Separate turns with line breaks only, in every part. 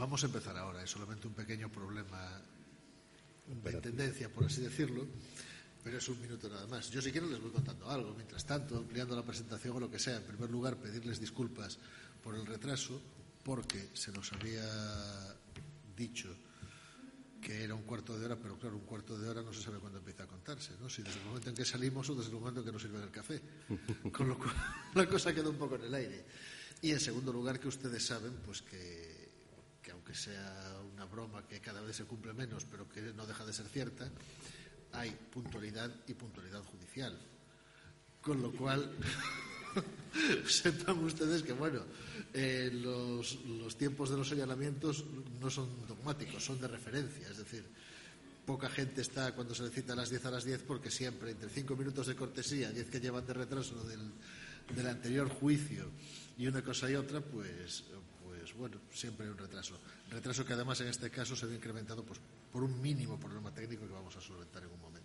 Vamos a empezar ahora, es solamente un pequeño problema de tendencia, por así decirlo, pero es un minuto nada más. Yo, si quiero, les voy contando algo. Mientras tanto, ampliando la presentación o lo que sea, en primer lugar, pedirles disculpas por el retraso, porque se nos había dicho que era un cuarto de hora, pero claro, un cuarto de hora no se sabe cuándo empieza a contarse, ¿no? Si desde el momento en que salimos o desde el momento en que nos sirven el café. Con lo cual, la cosa queda un poco en el aire. Y en segundo lugar, que ustedes saben, pues que aunque sea una broma que cada vez se cumple menos, pero que no deja de ser cierta, hay puntualidad y puntualidad judicial. Con lo cual, sepan ustedes que, bueno, los tiempos de los señalamientos no son dogmáticos, son de referencia. Es decir, poca gente está cuando se le cita a las 10 porque siempre, entre 5 minutos de cortesía, 10 que llevan de retraso del anterior juicio y una cosa y otra, pues bueno, siempre hay un retraso. Retraso que además en este caso se ve incrementado pues, por un mínimo problema técnico que vamos a solventar en un momento.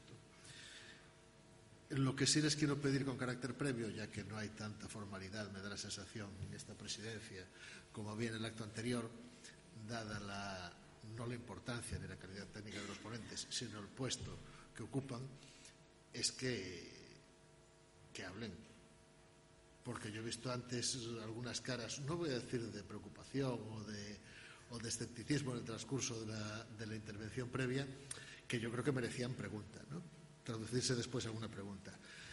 Lo que sí les quiero pedir con carácter previo, ya que no hay tanta formalidad, me da la sensación en esta presidencia, como había en el acto anterior, dada no la importancia ni la calidad técnica de los ponentes, sino el puesto que ocupan, es que hablen. Porque yo he visto antes algunas caras, no voy a decir de preocupación o de escepticismo en el transcurso de la intervención previa, que yo creo que merecían pregunta, ¿no? Traducirse después a alguna pregunta.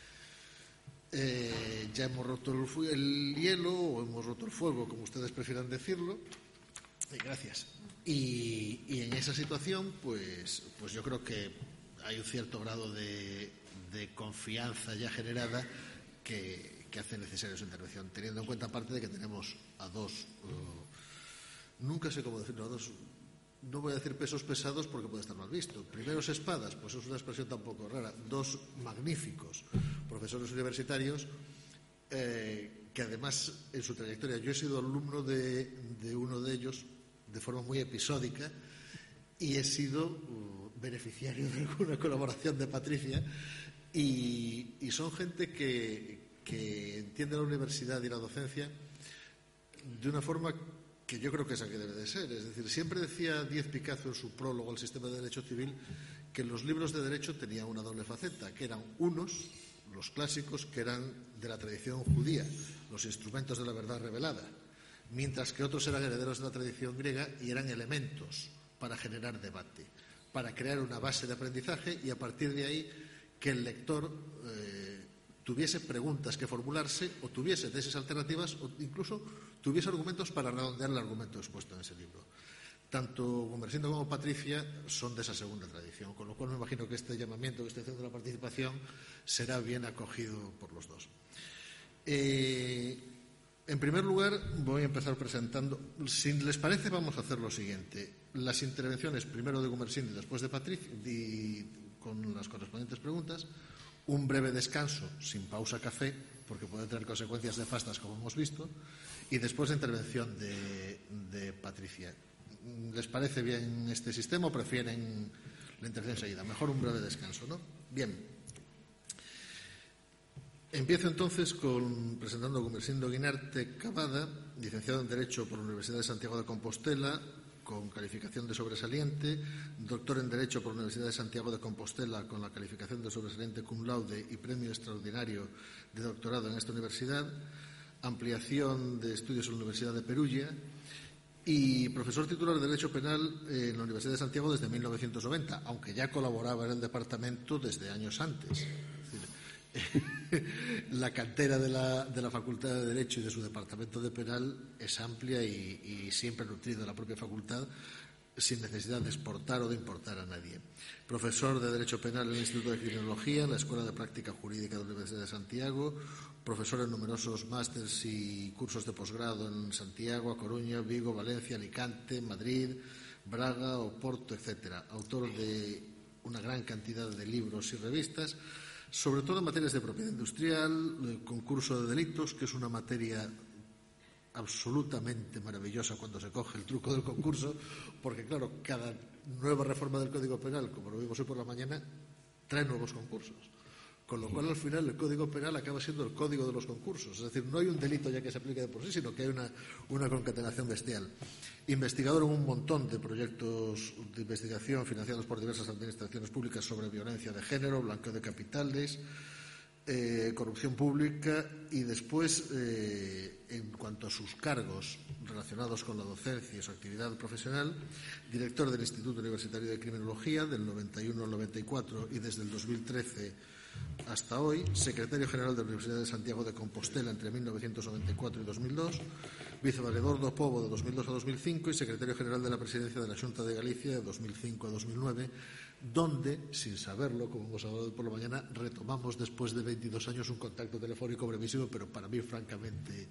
Ya hemos roto el hielo o hemos roto el fuego, como ustedes prefieran decirlo. Gracias. Y en esa situación, pues yo creo que hay un cierto grado de confianza ya generada que hace necesaria su intervención, teniendo en cuenta aparte de que tenemos a dos, nunca sé cómo decirlo, a dos, no voy a decir pesos pesados porque puede estar mal visto. Primeros espadas, pues es una expresión tampoco rara. Dos magníficos profesores universitarios que además en su trayectoria, yo he sido alumno de uno de ellos de forma muy episódica y he sido beneficiario de alguna colaboración de Patricia y son gente que entiende la universidad y la docencia de una forma que yo creo que esa que debe de ser. Es decir, siempre decía Díez Picazo en su prólogo al sistema de derecho civil que los libros de derecho tenían una doble faceta, que eran unos, los clásicos, que eran de la tradición judía, los instrumentos de la verdad revelada, mientras que otros eran herederos de la tradición griega y eran elementos para generar debate, para crear una base de aprendizaje y a partir de ahí que el lector tuviese preguntas que formularse o tuviese tesis alternativas o incluso tuviese argumentos para redondear el argumento expuesto en ese libro. Tanto Gumersindo como Patricia son de esa segunda tradición, con lo cual me imagino que este llamamiento que estoy haciendo de la participación será bien acogido por los dos. En primer lugar, voy a empezar presentando. Si les parece, vamos a hacer lo siguiente. Las intervenciones, primero de Gumersindo y después de Patricia, con las correspondientes preguntas. Un breve descanso, sin pausa café, porque puede tener consecuencias nefastas, como hemos visto, y después la intervención de Patricia. ¿Les parece bien este sistema o prefieren la intervención seguida? Mejor un breve descanso, ¿no? Bien. Empiezo entonces presentando a Gumersindo Guinarte Cavada, licenciado en Derecho por la Universidad de Santiago de Compostela, con calificación de sobresaliente, doctor en Derecho por la Universidad de Santiago de Compostela con la calificación de sobresaliente cum laude y premio extraordinario de doctorado en esta universidad, ampliación de estudios en la Universidad de Perugia y profesor titular de Derecho Penal en la Universidad de Santiago desde 1990, aunque ya colaboraba en el departamento desde años antes. La cantera de la Facultad de Derecho y de su departamento de penal es amplia y siempre nutrida de la propia facultad sin necesidad de exportar o de importar a nadie. Profesor de Derecho Penal en el Instituto de Criminología, en la Escuela de Práctica Jurídica de la Universidad de Santiago, profesor en numerosos másters y cursos de posgrado en Santiago, A Coruña, Vigo, Valencia, Alicante, Madrid, Braga, Oporto, etcétera. Autor de una gran cantidad de libros y revistas, sobre todo en materias de propiedad industrial, concurso de delitos, que es una materia absolutamente maravillosa cuando se coge el truco del concurso, porque claro, cada nueva reforma del Código Penal, como lo vimos hoy por la mañana, trae nuevos concursos. Con lo cual, al final, el Código Penal acaba siendo el código de los concursos. Es decir, no hay un delito ya que se aplique de por sí, sino que hay una concatenación bestial. Investigador en un montón de proyectos de investigación financiados por diversas administraciones públicas sobre violencia de género, blanqueo de capitales, corrupción pública y después, en cuanto a sus cargos relacionados con la docencia y su actividad profesional, director del Instituto Universitario de Criminología del 91 al 94 y desde el 2013 hasta hoy, secretario general de la Universidad de Santiago de Compostela entre 1994 y 2002, vicevaledor do Pobo de 2002 a 2005 y secretario general de la Presidencia de la Xunta de Galicia de 2005 a 2009, donde, sin saberlo, como hemos hablado por la mañana, retomamos después de 22 años un contacto telefónico brevísimo, pero para mí francamente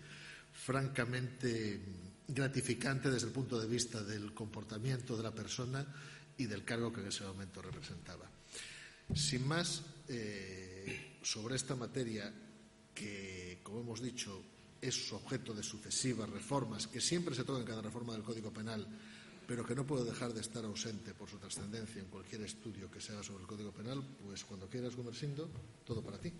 gratificante desde el punto de vista del comportamiento de la persona y del cargo que en ese momento representaba. Sin más, sobre esta materia que, como hemos dicho, es objeto de sucesivas reformas, que siempre se toca en cada reforma del Código Penal, pero que no puede dejar de estar ausente por su trascendencia en cualquier estudio que se haga sobre el Código Penal, pues cuando quieras, Gumersindo, todo para ti.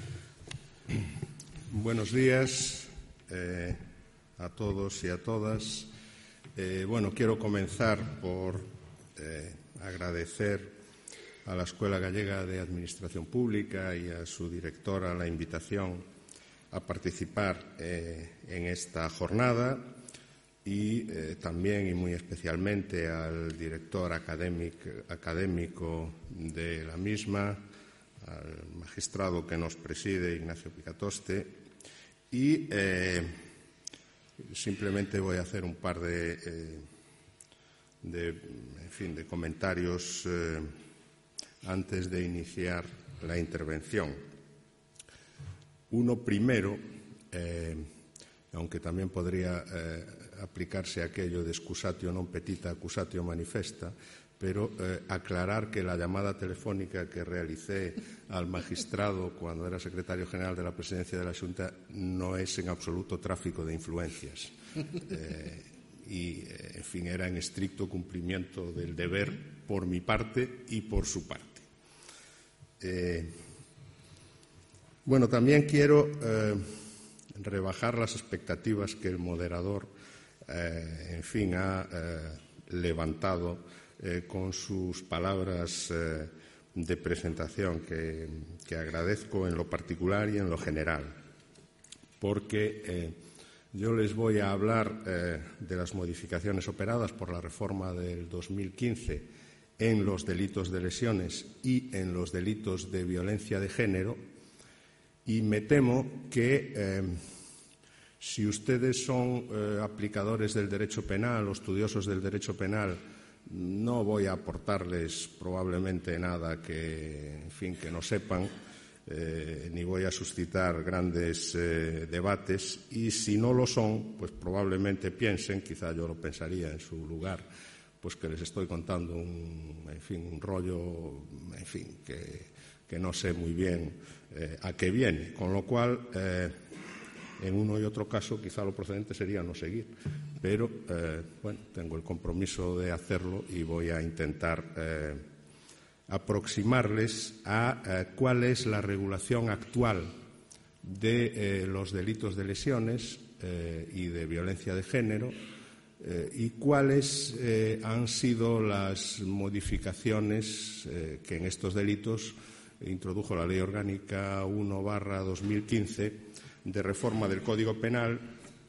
Buenos días a todos y a todas. Quiero comenzar por agradecer a la Escuela Gallega de Administración Pública y a su directora la invitación a participar en esta jornada y también y muy especialmente al director académico de la misma, al magistrado que nos preside, Ignacio Picatoste, y simplemente voy a hacer un par de comentarios antes de iniciar la intervención. Uno primero, aunque también podría aplicarse aquello de excusatio non petita, accusatio manifesta, pero aclarar que la llamada telefónica que realicé al magistrado cuando era secretario general de la Presidencia de la Xunta no es en absoluto tráfico de influencias. Era en estricto cumplimiento del deber por mi parte y por su parte. También quiero rebajar las expectativas que el moderador ha levantado con sus palabras de presentación que agradezco en lo particular y en lo general, porque yo les voy a hablar de las modificaciones operadas por la reforma del 2015 en los delitos de lesiones y en los delitos de violencia de género, y me temo que si ustedes son aplicadores del derecho penal o estudiosos del derecho penal, no voy a aportarles probablemente nada que no sepan, ni voy a suscitar grandes debates, y si no lo son, pues probablemente piensen, quizá yo lo pensaría en su lugar, pues que les estoy contando un rollo, que no sé muy bien a qué viene, con lo cual en uno y otro caso quizá lo procedente sería no seguir, pero tengo el compromiso de hacerlo y voy a intentar aproximarles a cuál es la regulación actual de los delitos de lesiones y de violencia de género, y cuáles han sido las modificaciones que en estos delitos introdujo la Ley Orgánica 1/2015 de reforma del Código Penal,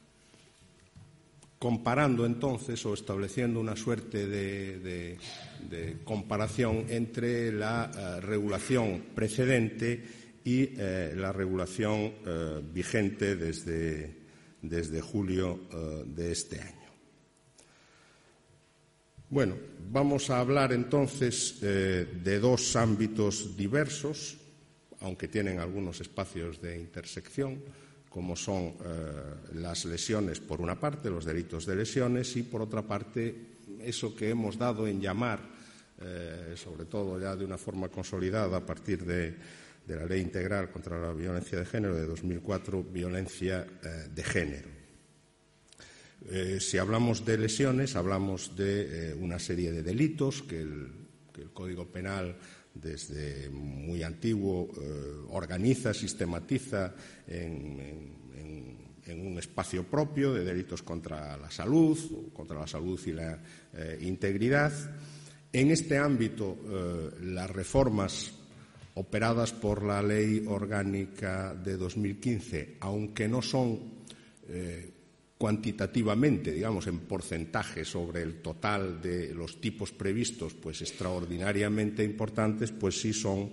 comparando entonces o estableciendo una suerte de comparación entre la regulación precedente y la regulación vigente desde julio de este año. Vamos a hablar entonces de dos ámbitos diversos, aunque tienen algunos espacios de intersección, como son las lesiones por una parte, los delitos de lesiones, y por otra parte eso que hemos dado en llamar, sobre todo ya de una forma consolidada a partir de la Ley Integral contra la Violencia de Género de 2004, violencia de género. Si hablamos de lesiones, hablamos de una serie de delitos que el Código Penal desde muy antiguo organiza, sistematiza en un espacio propio de delitos contra la salud y la integridad. En este ámbito, las reformas operadas por la Ley Orgánica de 2015, aunque no son cuantitativamente, digamos, en porcentaje sobre el total de los tipos previstos, pues extraordinariamente importantes, pues sí son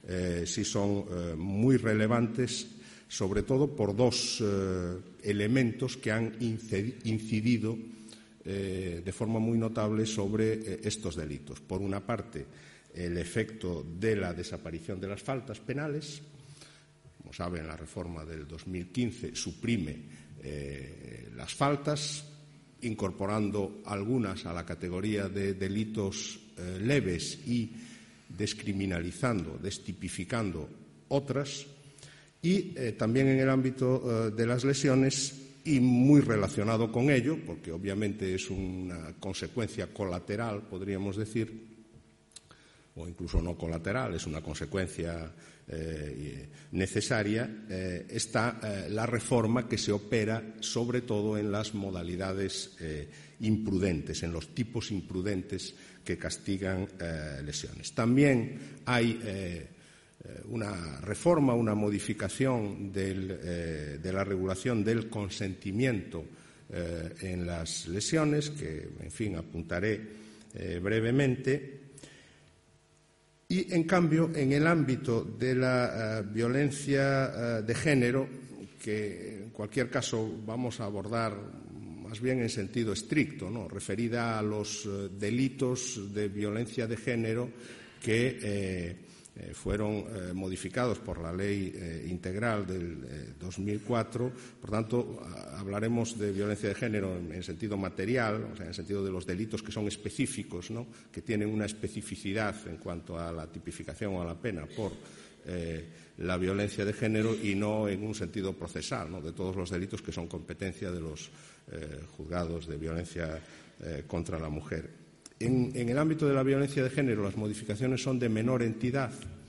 muy relevantes, sobre todo por dos elementos que han incidido de forma muy notable sobre estos delitos. Por una parte, el efecto de la desaparición de las faltas penales. Como saben, la reforma del 2015 suprime las faltas, incorporando algunas a la categoría de delitos leves y descriminalizando, destipificando otras. Y también en el ámbito de las lesiones, y muy relacionado con ello, porque obviamente es una consecuencia colateral, podríamos decir, o incluso no colateral, es una consecuencia necesaria, está la reforma que se opera sobre todo en las modalidades imprudentes, en los tipos imprudentes que castigan lesiones. También hay una reforma, una modificación de la regulación del consentimiento en las lesiones, que, en fin, apuntaré brevemente. Y, en cambio, en el ámbito de la violencia de género, que en cualquier caso vamos a abordar más bien en sentido estricto, ¿no?, referida a los delitos de violencia de género que fueron modificados por la Ley Integral del 2004. Por tanto, hablaremos de violencia de género en sentido material, o sea, en el sentido de los delitos que son específicos, ¿no?, que tienen una especificidad en cuanto a la tipificación o a la pena por la violencia de género, y no en un sentido procesal, ¿no?, de todos los delitos que son competencia de los juzgados de violencia contra la mujer. En el ámbito de la violencia de género, las modificaciones son de menor entidad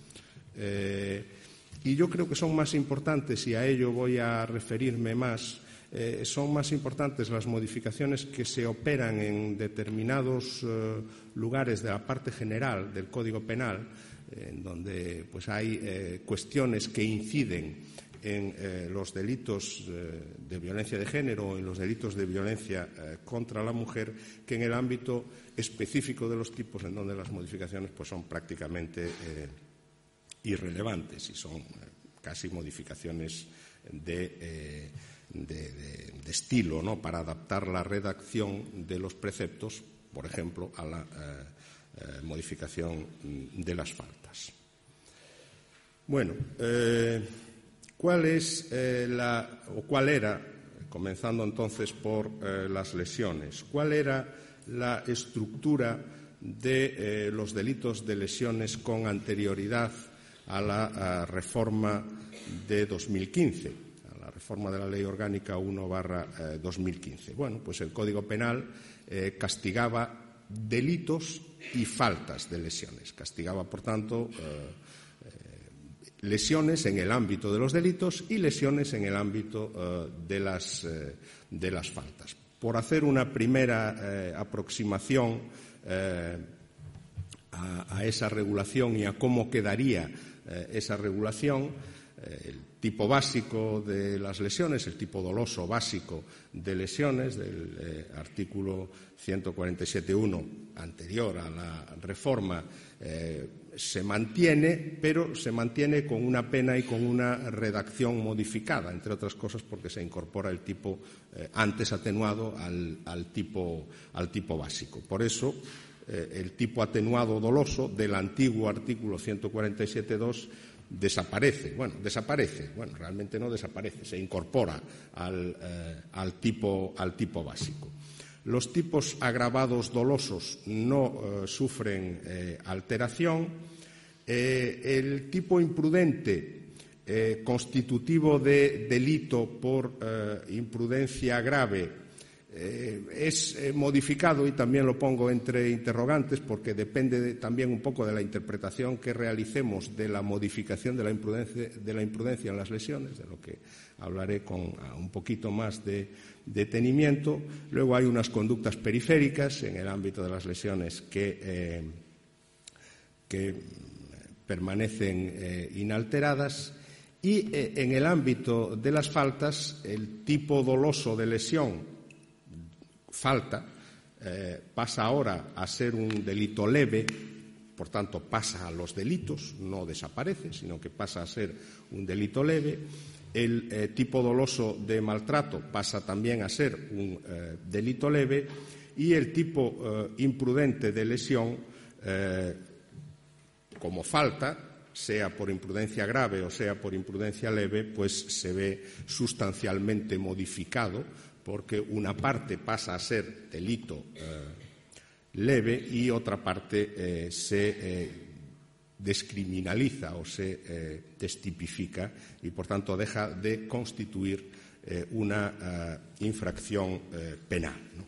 y yo creo que son más importantes, y a ello voy a referirme más. Son más importantes las modificaciones que se operan en determinados lugares de la parte general del Código Penal, en donde pues hay cuestiones que inciden en los delitos de violencia de género o en los delitos de violencia contra la mujer, que en el ámbito específico de los tipos, en donde las modificaciones pues son prácticamente irrelevantes y son casi modificaciones de estilo, ¿no?, para adaptar la redacción de los preceptos, por ejemplo, a la modificación de las faltas. Bueno, ¿cuál era, comenzando entonces por las lesiones, cuál era la estructura de los delitos de lesiones con anterioridad a la reforma de 2015, a la reforma de la Ley Orgánica 1/2015? Bueno, pues el Código Penal castigaba delitos y faltas de lesiones. Castigaba, por tanto, lesiones en el ámbito de los delitos y lesiones en el ámbito de las faltas. Por hacer una primera aproximación a esa regulación y a cómo quedaría esa regulación, el tipo básico de las lesiones, el tipo doloso básico de lesiones del artículo 147.1 anterior a la reforma, se mantiene, pero se mantiene con una pena y con una redacción modificada, entre otras cosas porque se incorpora el tipo antes atenuado al tipo básico. Por eso, el tipo atenuado doloso del antiguo artículo 147.2 desaparece. Bueno, realmente no desaparece, se incorpora al tipo básico. Los tipos agravados dolosos no sufren alteración. El tipo imprudente, constitutivo de delito por imprudencia grave, es modificado, y también lo pongo entre interrogantes porque depende también un poco de la interpretación que realicemos de la modificación de la imprudencia en las lesiones, de lo que hablaré con un poquito más de detenimiento. Luego hay unas conductas periféricas en el ámbito de las lesiones que permanecen inalteradas, y en el ámbito de las faltas el tipo doloso de lesión falta pasa ahora a ser un delito leve, por tanto pasa a los delitos, no desaparece, sino que pasa a ser un delito leve. El tipo doloso de maltrato pasa también a ser un delito leve, y el tipo imprudente de lesión, como falta, sea por imprudencia grave o sea por imprudencia leve, pues se ve sustancialmente modificado, porque una parte pasa a ser delito leve y otra parte se descriminaliza o se destipifica, y por tanto deja de constituir una infracción penal, ¿no?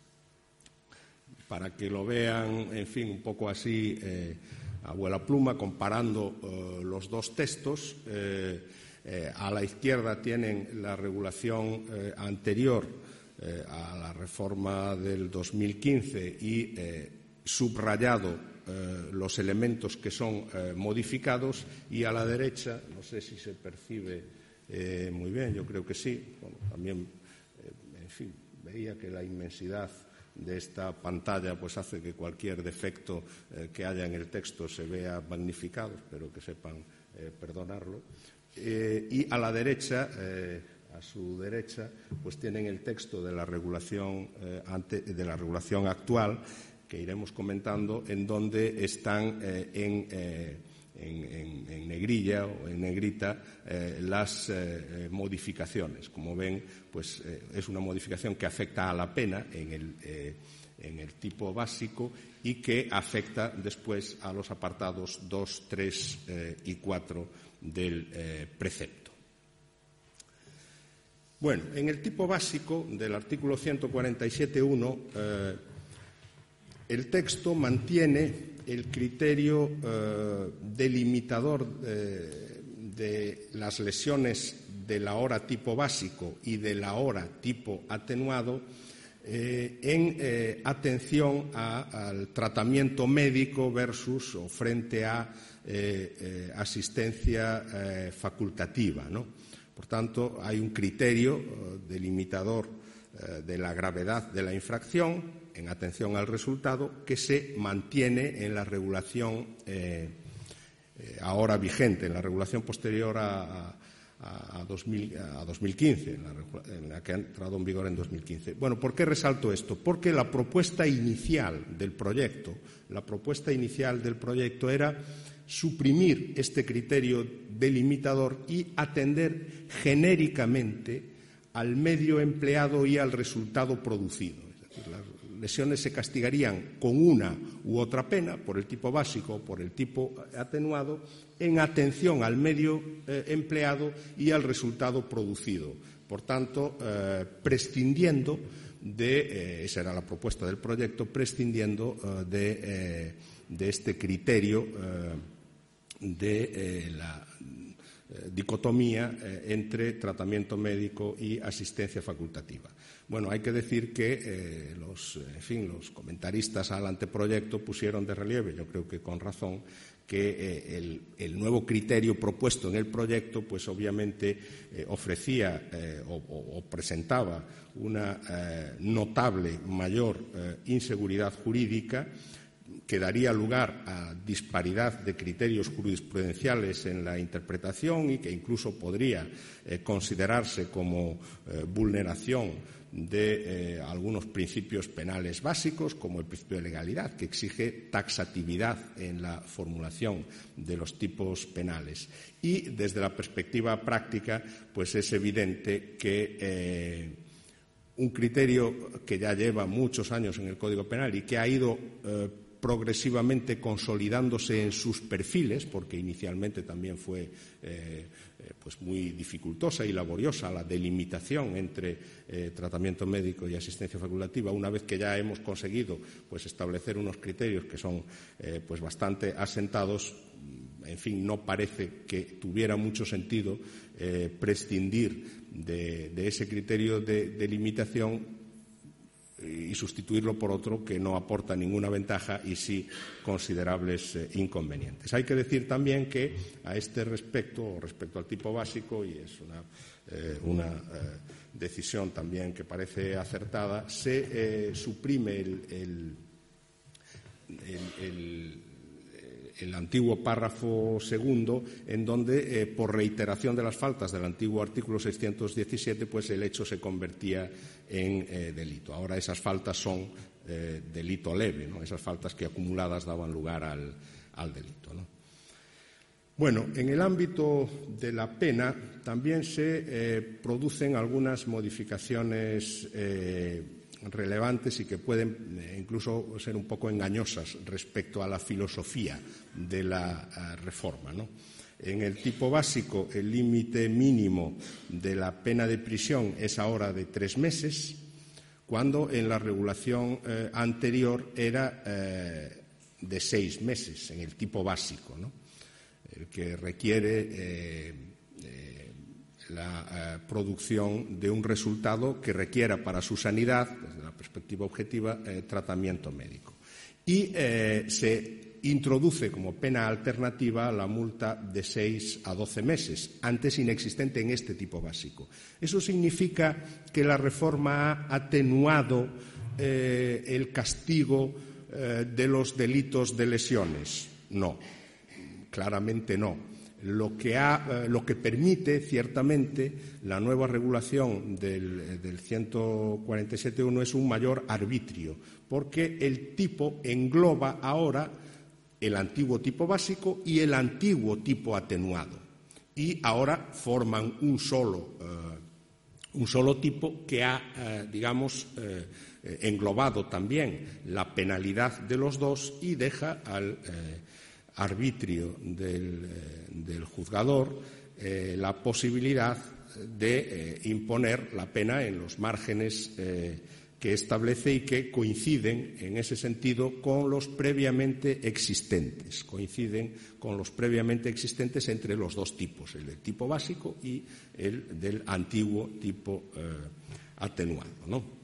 Para que lo vean, en fin, un poco así a vuela pluma, comparando los dos textos. A la izquierda tienen la regulación anterior a la reforma del 2015 y subrayado los elementos que son modificados, y a la derecha, no sé si se percibe muy bien, yo creo que sí. Bueno, también, en fin, veía que la inmensidad de esta pantalla pues hace que cualquier defecto que haya en el texto se vea magnificado. Espero que sepan perdonarlo. Y a la derecha, a su derecha, pues tienen el texto de la regulación actual, que iremos comentando, en donde están en negrilla o en negrita las modificaciones. Como ven, pues es una modificación que afecta a la pena en el tipo básico, y que afecta después a los apartados 2, 3 y 4 del precepto. Bueno, en el tipo básico del artículo 147.1, el texto mantiene el criterio delimitador de las lesiones de la hora tipo básico y de la hora tipo atenuado en atención al tratamiento médico versus o frente a asistencia facultativa, ¿no? Por tanto, hay un criterio delimitador de la gravedad de la infracción en atención al resultado, que se mantiene en la regulación ahora vigente, en la regulación posterior a 2015, en la que ha entrado en vigor en 2015. Bueno, ¿por qué resalto esto? Porque la propuesta inicial del proyecto era suprimir este criterio delimitador y atender genéricamente al medio empleado y al resultado producido. Es decir, las lesiones se castigarían con una u otra pena, por el tipo básico o por el tipo atenuado, en atención al medio empleado y al resultado producido. Por tanto, prescindiendo de, esa era la propuesta del proyecto, prescindiendo de este criterio de la dicotomía entre tratamiento médico y asistencia facultativa. Bueno, hay que decir que los comentaristas al anteproyecto pusieron de relieve, yo creo que con razón, que el nuevo criterio propuesto en el proyecto, pues obviamente ofrecía o presentaba una notable mayor inseguridad jurídica, que daría lugar a disparidad de criterios jurisprudenciales en la interpretación y que incluso podría considerarse como vulneración de algunos principios penales básicos, como el principio de legalidad, que exige taxatividad en la formulación de los tipos penales. Y desde la perspectiva práctica, pues es evidente que un criterio que ya lleva muchos años en el Código Penal y que ha ido progresivamente consolidándose en sus perfiles, porque inicialmente también fue pues muy dificultosa y laboriosa la delimitación entre tratamiento médico y asistencia facultativa. Una vez que ya hemos conseguido pues establecer unos criterios que son pues bastante asentados, en fin, no parece que tuviera mucho sentido prescindir de ese criterio de limitación y sustituirlo por otro que no aporta ninguna ventaja y sí considerables inconvenientes. Hay que decir también que a este respecto al tipo básico, y es una decisión también que parece acertada, se suprime el antiguo párrafo segundo, en donde, por reiteración de las faltas del antiguo artículo 617, pues el hecho se convertía en delito. Ahora esas faltas son delito leve, ¿no? Esas faltas que acumuladas daban lugar al delito, ¿no? Bueno, en el ámbito de la pena también se producen algunas modificaciones relevantes y que pueden incluso ser un poco engañosas respecto a la filosofía de la reforma, ¿no? En el tipo básico, el límite mínimo de la pena de prisión es ahora de 3 meses, cuando en la regulación anterior era de 6 meses, en el tipo básico, ¿no? El que requiere la producción de un resultado que requiera para su sanidad, desde la perspectiva objetiva, tratamiento médico. Y se introduce como pena alternativa la multa de 6 a 12 meses, antes inexistente en este tipo básico. ¿Eso significa que la reforma ha atenuado el castigo de los delitos de lesiones? No, claramente no. Lo que permite, ciertamente, la nueva regulación del 147.1 es un mayor arbitrio, porque el tipo engloba ahora el antiguo tipo básico y el antiguo tipo atenuado. Y ahora forman un solo tipo que ha, englobado también la penalidad de los dos y deja al arbitrio del juzgador la posibilidad de imponer la pena en los márgenes que establece y que coinciden en ese sentido con los previamente existentes. Coinciden con los previamente existentes entre los dos tipos, el del tipo básico y el del antiguo tipo atenuado, ¿no?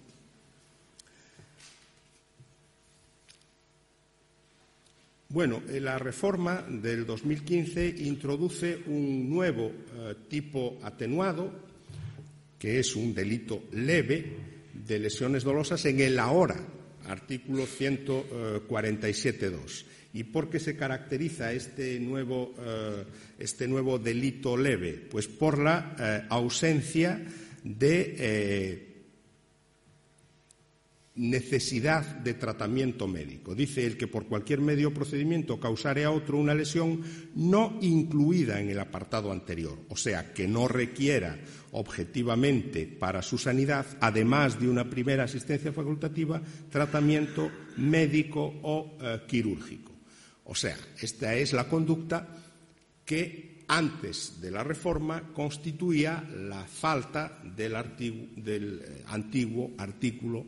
Bueno, la reforma del 2015 introduce un nuevo tipo atenuado, que es un delito leve de lesiones dolosas en el ahora artículo 147.2. ¿Y por qué se caracteriza este nuevo delito leve? Pues por la ausencia de necesidad de tratamiento médico. Dice el que por cualquier medio o procedimiento causare a otro una lesión no incluida en el apartado anterior, o sea, que no requiera objetivamente para su sanidad, además de una primera asistencia facultativa, tratamiento médico o quirúrgico. O sea, esta es la conducta que antes de la reforma constituía la falta del antiguo artículo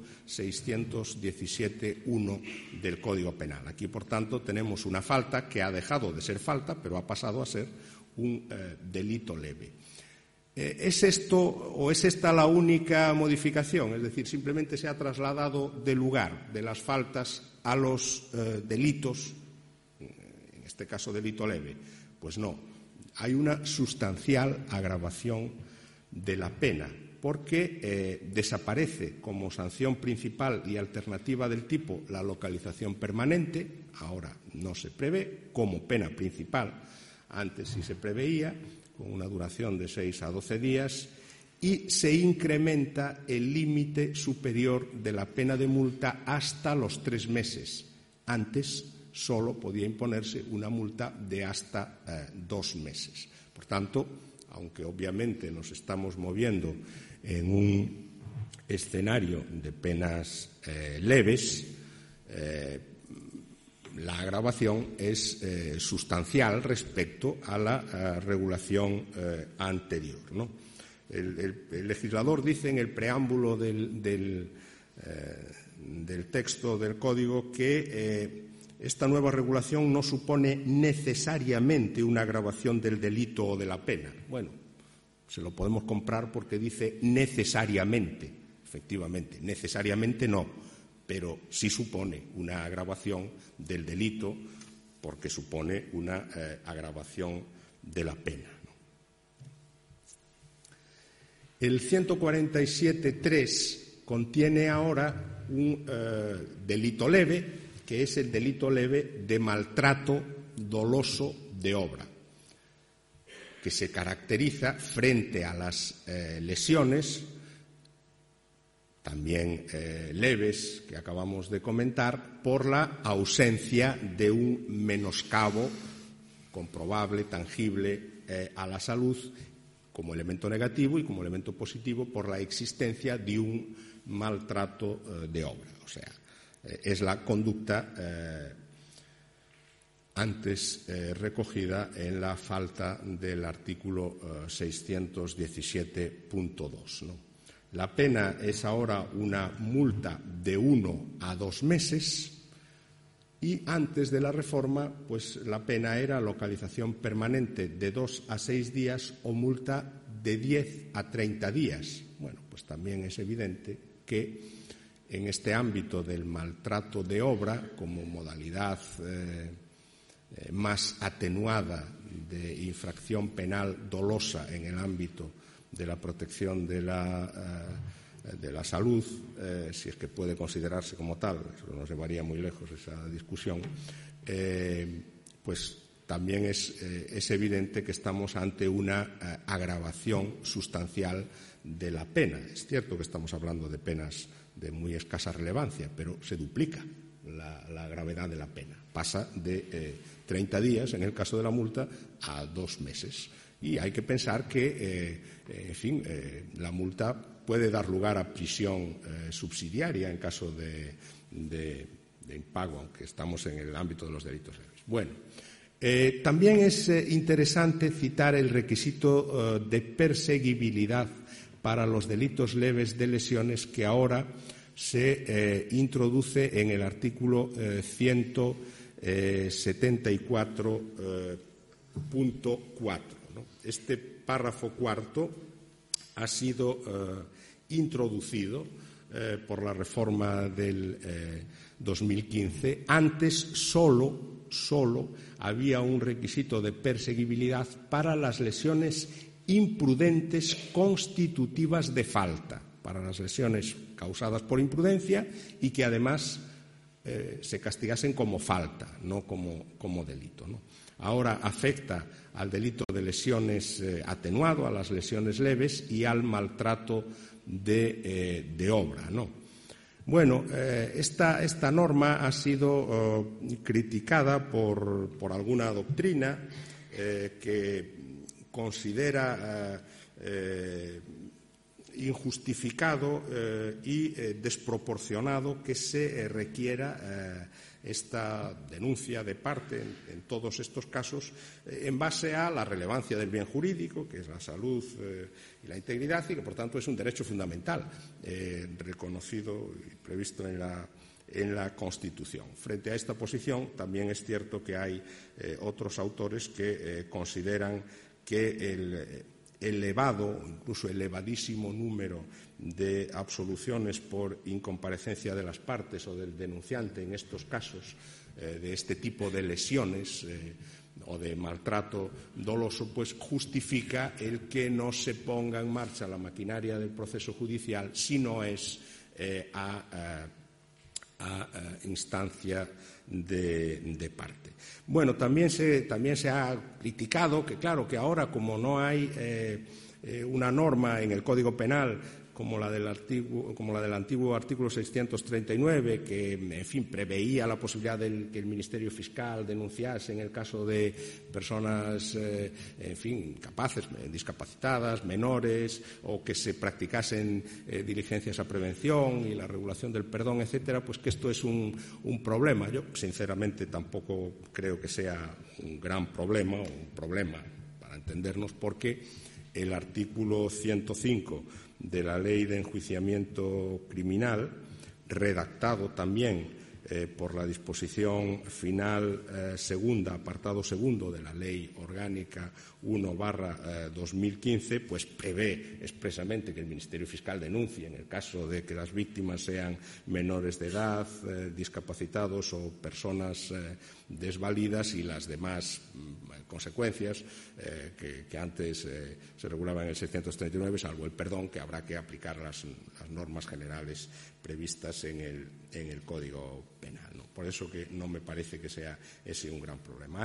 617.1 del Código Penal. Aquí, por tanto, tenemos una falta que ha dejado de ser falta, pero ha pasado a ser un delito leve. ¿Es esto o es esta la única modificación? Es decir, simplemente se ha trasladado de lugar de las faltas a los delitos, en este caso delito leve. Pues no. Hay una sustancial agravación de la pena, porque desaparece como sanción principal y alternativa del tipo la localización permanente, ahora no se prevé, como pena principal, antes sí se preveía, con una duración de 6 a 12 días, y se incrementa el límite superior de la pena de multa hasta los 3 meses. Antes solo podía imponerse una multa de hasta 2 meses. Por tanto, aunque obviamente nos estamos moviendo en un escenario de penas leves, la agravación es sustancial respecto a la regulación anterior, ¿no? El legislador dice en el preámbulo del texto del Código que esta nueva regulación no supone necesariamente una agravación del delito o de la pena. Bueno, se lo podemos comprar porque dice necesariamente, efectivamente, necesariamente no, pero sí supone una agravación del delito porque supone una agravación de la pena. El 147.3 contiene ahora un delito leve, que es el delito leve de maltrato doloso de obra, que se caracteriza frente a las lesiones, también leves, que acabamos de comentar, por la ausencia de un menoscabo comprobable, tangible a la salud, como elemento negativo, y como elemento positivo por la existencia de un maltrato de obra. O sea, es la conducta antes recogida en la falta del artículo 617.2, ¿no? La pena es ahora una multa de 1 a 2 meses y antes de la reforma, pues la pena era localización permanente de 2 a 6 días o multa de 10 a 30 días. Bueno, pues también es evidente que en este ámbito del maltrato de obra, como modalidad más atenuada de infracción penal dolosa en el ámbito de la protección de la salud, si es que puede considerarse como tal, eso nos llevaría muy lejos esa discusión, pues también es evidente que estamos ante una agravación sustancial de la pena. Es cierto que estamos hablando de penas de muy escasa relevancia, pero se duplica la gravedad de la pena. Pasa de 30 días, en el caso de la multa, a 2 meses. Y hay que pensar que, la multa puede dar lugar a prisión subsidiaria en caso de impago, aunque estamos en el ámbito de los delitos leves. Bueno, también es interesante citar el requisito de perseguibilidad para los delitos leves de lesiones que ahora se introduce en el artículo 174.4. Este párrafo cuarto ha sido introducido por la reforma del 2015. Antes solo había un requisito de perseguibilidad para las lesiones imprudentes constitutivas de falta, para las lesiones causadas por imprudencia y que además se castigasen como falta, no como delito, ¿no? Ahora afecta al delito de lesiones atenuado, a las lesiones leves y al maltrato de obra, ¿no? Bueno, esta norma ha sido criticada por alguna doctrina que considera injustificado y desproporcionado que se requiera esta denuncia de parte en todos estos casos en base a la relevancia del bien jurídico, que es la salud y la integridad, y que por tanto es un derecho fundamental reconocido y previsto en la Constitución. Frente a esta posición también es cierto que hay otros autores que consideran que el elevado, incluso elevadísimo número de absoluciones por incomparecencia de las partes o del denunciante en estos casos de este tipo de lesiones o de maltrato doloso, pues justifica el que no se ponga en marcha la maquinaria del proceso judicial si no es a instancia de parte. Bueno, también se ha criticado que, claro, que ahora como no hay una norma en el Código Penal como la del antiguo artículo 639, que, en fin, preveía la posibilidad de que el Ministerio Fiscal denunciase en el caso de personas, en fin, capaces, discapacitadas, menores, o que se practicasen diligencias a prevención y la regulación del perdón, etcétera, pues que esto es un problema. Yo, sinceramente, tampoco creo que sea un gran problema, o un problema para entendernos, porque el artículo 105 de la Ley de Enjuiciamiento Criminal, redactado también por la disposición final segunda, apartado segundo de la Ley Orgánica 1/2015, pues prevé expresamente que el Ministerio Fiscal denuncie en el caso de que las víctimas sean menores de edad, discapacitados o personas desvalidas, y las demás consecuencias que antes se regulaban en el 639, salvo el perdón, que habrá que aplicar las normas generales previstas en el Código Penal, ¿no? Por eso que no me parece que sea ese un gran problema.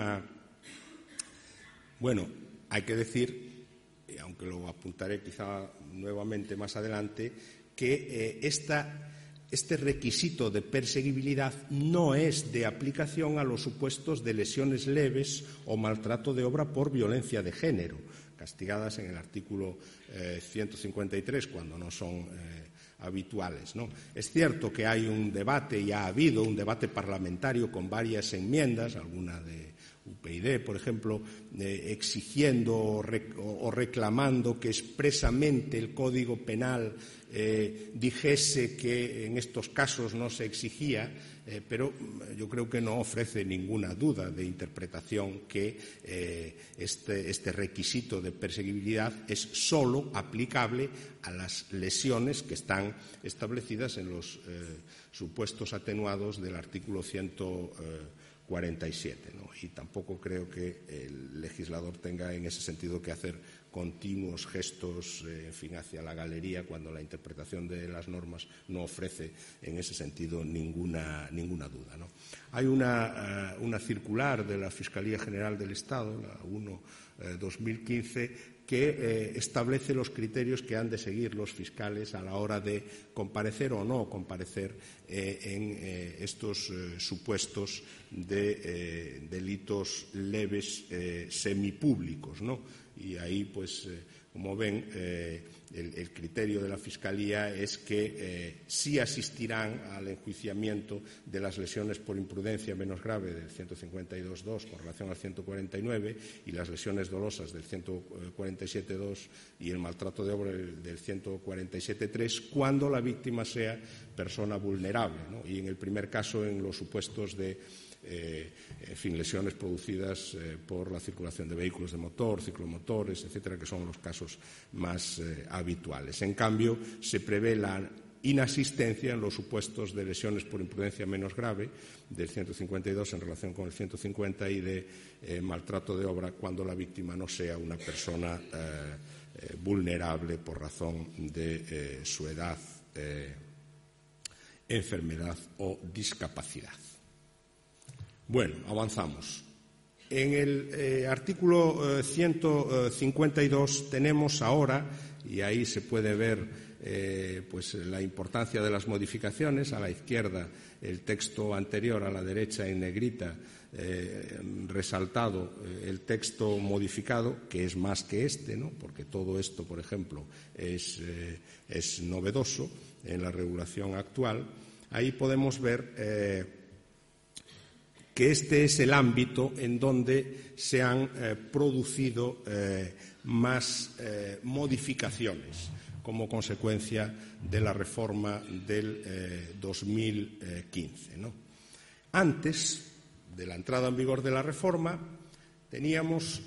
Hay que decir, aunque lo apuntaré quizá nuevamente más adelante, que este requisito de perseguibilidad no es de aplicación a los supuestos de lesiones leves o maltrato de obra por violencia de género, castigadas en el artículo 153, cuando no son habituales, ¿no? Es cierto que hay un debate, y ha habido un debate parlamentario con varias enmiendas, alguna de UPyD, por ejemplo, exigiendo o reclamando que expresamente el Código Penal dijese que en estos casos no se exigía, pero yo creo que no ofrece ninguna duda de interpretación que este requisito de perseguibilidad es solo aplicable a las lesiones que están establecidas en los supuestos atenuados del artículo 147, ¿no? Y tampoco creo que el legislador tenga en ese sentido que hacer continuos gestos, hacia la galería, cuando la interpretación de las normas no ofrece en ese sentido ninguna duda, ¿no? Hay una circular de la Fiscalía General del Estado, la 1/2015, que establece los criterios que han de seguir los fiscales a la hora de comparecer o no comparecer en estos supuestos de delitos leves semipúblicos, ¿no? Y ahí, pues, como ven, el criterio de la Fiscalía es que sí asistirán al enjuiciamiento de las lesiones por imprudencia menos grave del 152.2 con relación al 149, y las lesiones dolosas del 147.2 y el maltrato de obra del 147.3, cuando la víctima sea persona vulnerable, ¿no? Y en el primer caso, en los supuestos de lesiones producidas por la circulación de vehículos de motor, ciclomotores, etcétera, que son los casos más habituales. En cambio, se prevé la inasistencia en los supuestos de lesiones por imprudencia menos grave del 152 en relación con el 150 y de maltrato de obra, cuando la víctima no sea una persona vulnerable por razón de su edad, enfermedad o discapacidad. Bueno, avanzamos. En el artículo 152 tenemos ahora, y ahí se puede ver pues la importancia de las modificaciones. A la izquierda el texto anterior, a la derecha en negrita resaltado el texto modificado, que es más que este, ¿no? Porque todo esto, por ejemplo, es novedoso en la regulación actual. Ahí podemos ver que este es el ámbito en donde se han producido más modificaciones como consecuencia de la reforma del 2015, ¿no? Antes de la entrada en vigor de la reforma teníamos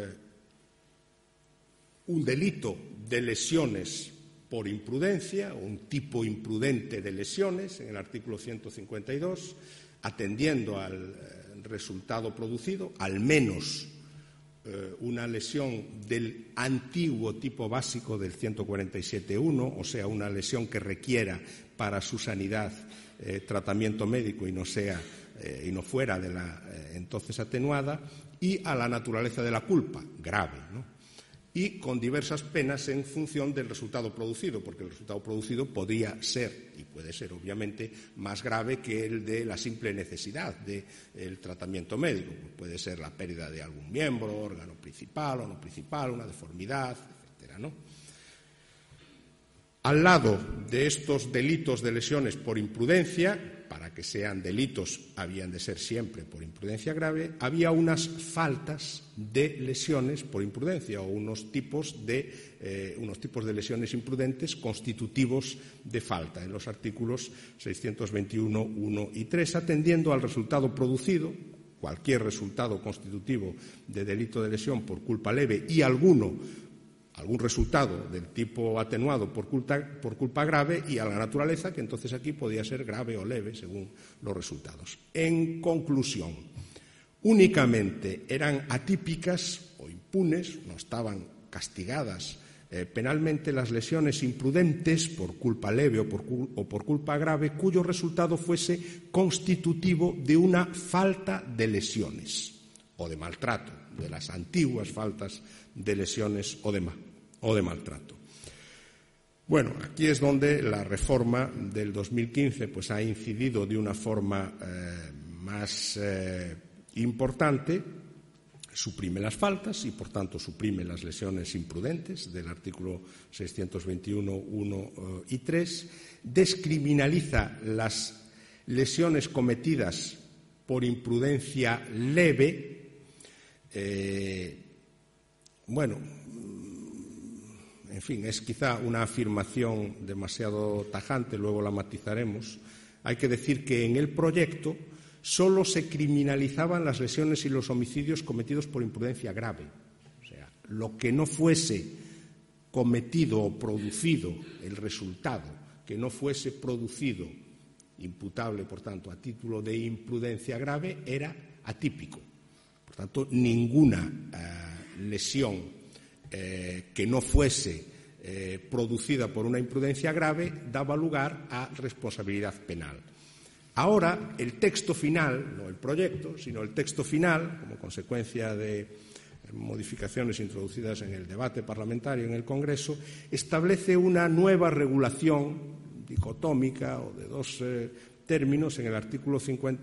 un delito de lesiones por imprudencia, un tipo imprudente de lesiones en el artículo 152, atendiendo al resultado producido, al menos una lesión del antiguo tipo básico del 147.1, o sea, una lesión que requiera para su sanidad tratamiento médico y no fuera de la entonces atenuada, y a la naturaleza de la culpa, grave, ¿no? y con diversas penas en función del resultado producido, porque el resultado producido podría ser, y puede ser obviamente, más grave que el de la simple necesidad del tratamiento médico. Puede ser la pérdida de algún miembro, órgano principal o no principal, una deformidad, etcétera, ¿no? Al lado de estos delitos de lesiones por imprudencia, para que sean delitos habían de ser siempre por imprudencia grave, había unas faltas de lesiones por imprudencia o unos tipos de lesiones imprudentes constitutivos de falta en los artículos 621, 1 y 3, atendiendo al resultado producido, cualquier resultado constitutivo de delito de lesión por culpa leve y algún resultado del tipo atenuado por culpa grave, y a la naturaleza, que entonces aquí podía ser grave o leve según los resultados. En conclusión, únicamente eran atípicas o impunes, no estaban castigadas penalmente las lesiones imprudentes por culpa leve o por culpa grave cuyo resultado fuese constitutivo de una falta de lesiones o de maltrato, de las antiguas faltas de lesiones o de maltrato. Bueno, aquí es donde la reforma del 2015 pues ha incidido de una forma más importante, suprime las faltas y, por tanto, suprime las lesiones imprudentes del artículo 621, 1 y 3, descriminaliza las lesiones cometidas por imprudencia leve. En fin, es quizá una afirmación demasiado tajante, luego la matizaremos. Hay que decir que en el proyecto solo se criminalizaban las lesiones y los homicidios cometidos por imprudencia grave. O sea, lo que no fuese cometido o producido, el resultado que no fuese producido, imputable, por tanto, a título de imprudencia grave, era atípico. Por tanto, ninguna lesión que no fuese producida por una imprudencia grave daba lugar a responsabilidad penal. Ahora, el texto final, no el proyecto, sino el texto final, como consecuencia de modificaciones introducidas en el debate parlamentario en el Congreso, establece una nueva regulación dicotómica o de dos términos en el artículo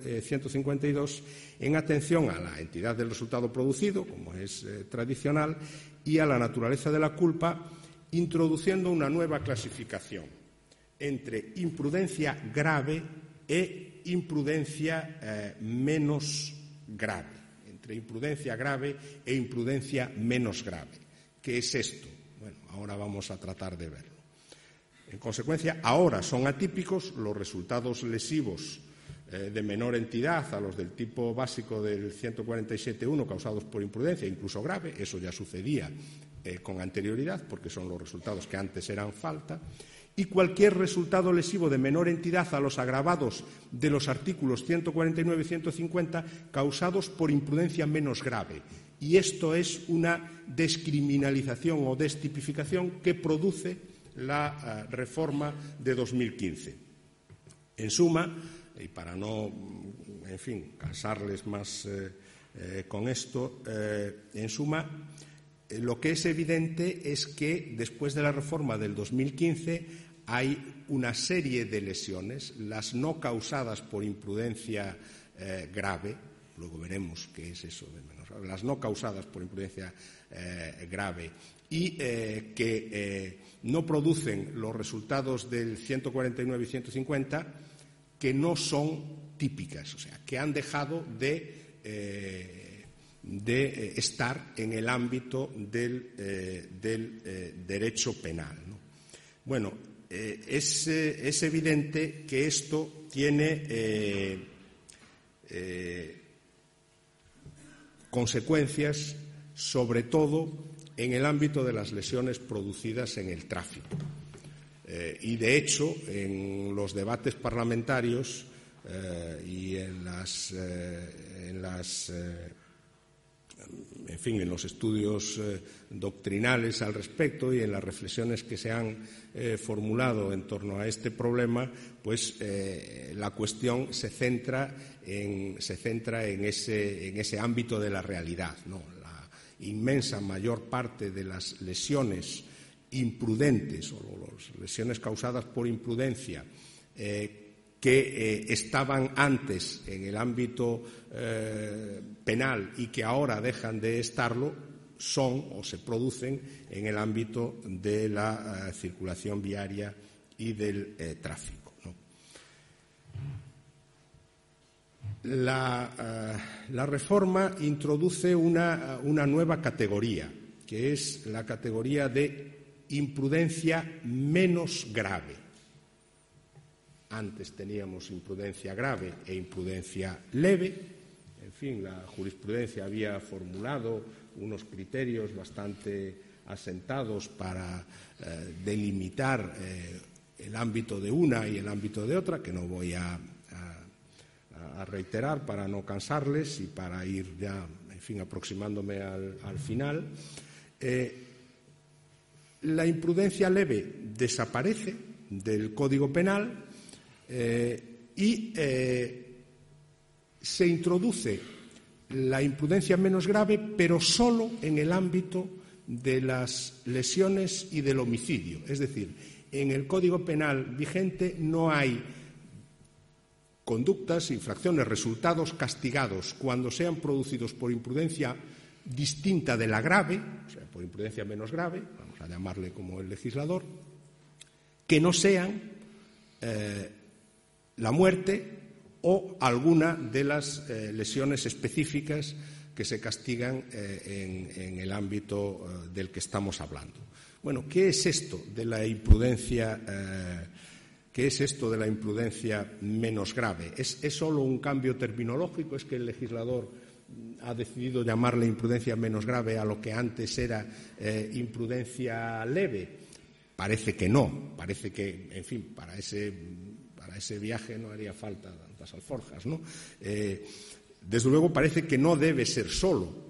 152 en atención a la entidad del resultado producido, como es tradicional, y a la naturaleza de la culpa, introduciendo una nueva clasificación entre imprudencia grave e imprudencia menos grave, entre imprudencia grave e imprudencia menos grave. ¿Qué es esto? Bueno, ahora vamos a tratar de verlo. En consecuencia, ahora son atípicos los resultados lesivos de menor entidad a los del tipo básico del 147.1 causados por imprudencia, incluso grave. Eso ya sucedía con anterioridad, porque son los resultados que antes eran falta. Y cualquier resultado lesivo de menor entidad a los agravados de los artículos 149 y 150 causados por imprudencia menos grave. Y esto es una descriminalización o destipificación que produce la reforma de 2015. En suma, y para no, cansarles más con esto, en suma, lo que es evidente es que después de la reforma del 2015 hay una serie de lesiones, las no causadas por imprudencia grave, luego veremos qué es eso de menos, las no causadas por imprudencia grave y que no producen los resultados del 149 y 150, que no son típicas, o sea, que han dejado de estar en el ámbito del derecho penal, ¿no? Bueno, es evidente que esto tiene consecuencias, sobre todo en el ámbito de las lesiones producidas en el tráfico. Y, de hecho, en los debates parlamentarios y en los estudios doctrinales al respecto y en las reflexiones que se han formulado en torno a este problema, pues la cuestión se centra en ese ámbito de la realidad, ¿no? inmensa mayor parte de las lesiones imprudentes o las lesiones causadas por imprudencia que estaban antes en el ámbito penal y que ahora dejan de estarlo, son o se producen en el ámbito de la circulación viaria y del tráfico, ¿no? La reforma introduce una nueva categoría, que es la categoría de imprudencia menos grave. Antes teníamos imprudencia grave e imprudencia leve. En fin, la jurisprudencia había formulado unos criterios bastante asentados para delimitar el ámbito de una y el ámbito de otra, que no voy a reiterar para no cansarles y para ir ya, en fin, aproximándome al final. La imprudencia leve desaparece del Código Penal y se introduce la imprudencia menos grave, pero solo en el ámbito de las lesiones y del homicidio. Es decir, en el Código Penal vigente no hay conductas, infracciones, resultados castigados cuando sean producidos por imprudencia distinta de la grave, o sea, por imprudencia menos grave, vamos a llamarle como el legislador, que no sean la muerte o alguna de las lesiones específicas que se castigan en el ámbito del que estamos hablando. Bueno, ¿qué es esto de la imprudencia? ¿Qué es esto de la imprudencia menos grave? ¿Es solo un cambio terminológico? ¿Es que el legislador ha decidido llamarle imprudencia menos grave a lo que antes era imprudencia leve? Parece que no. Parece que, en fin, para ese viaje no haría falta tantas alforjas, ¿no? Desde luego parece que no debe ser solo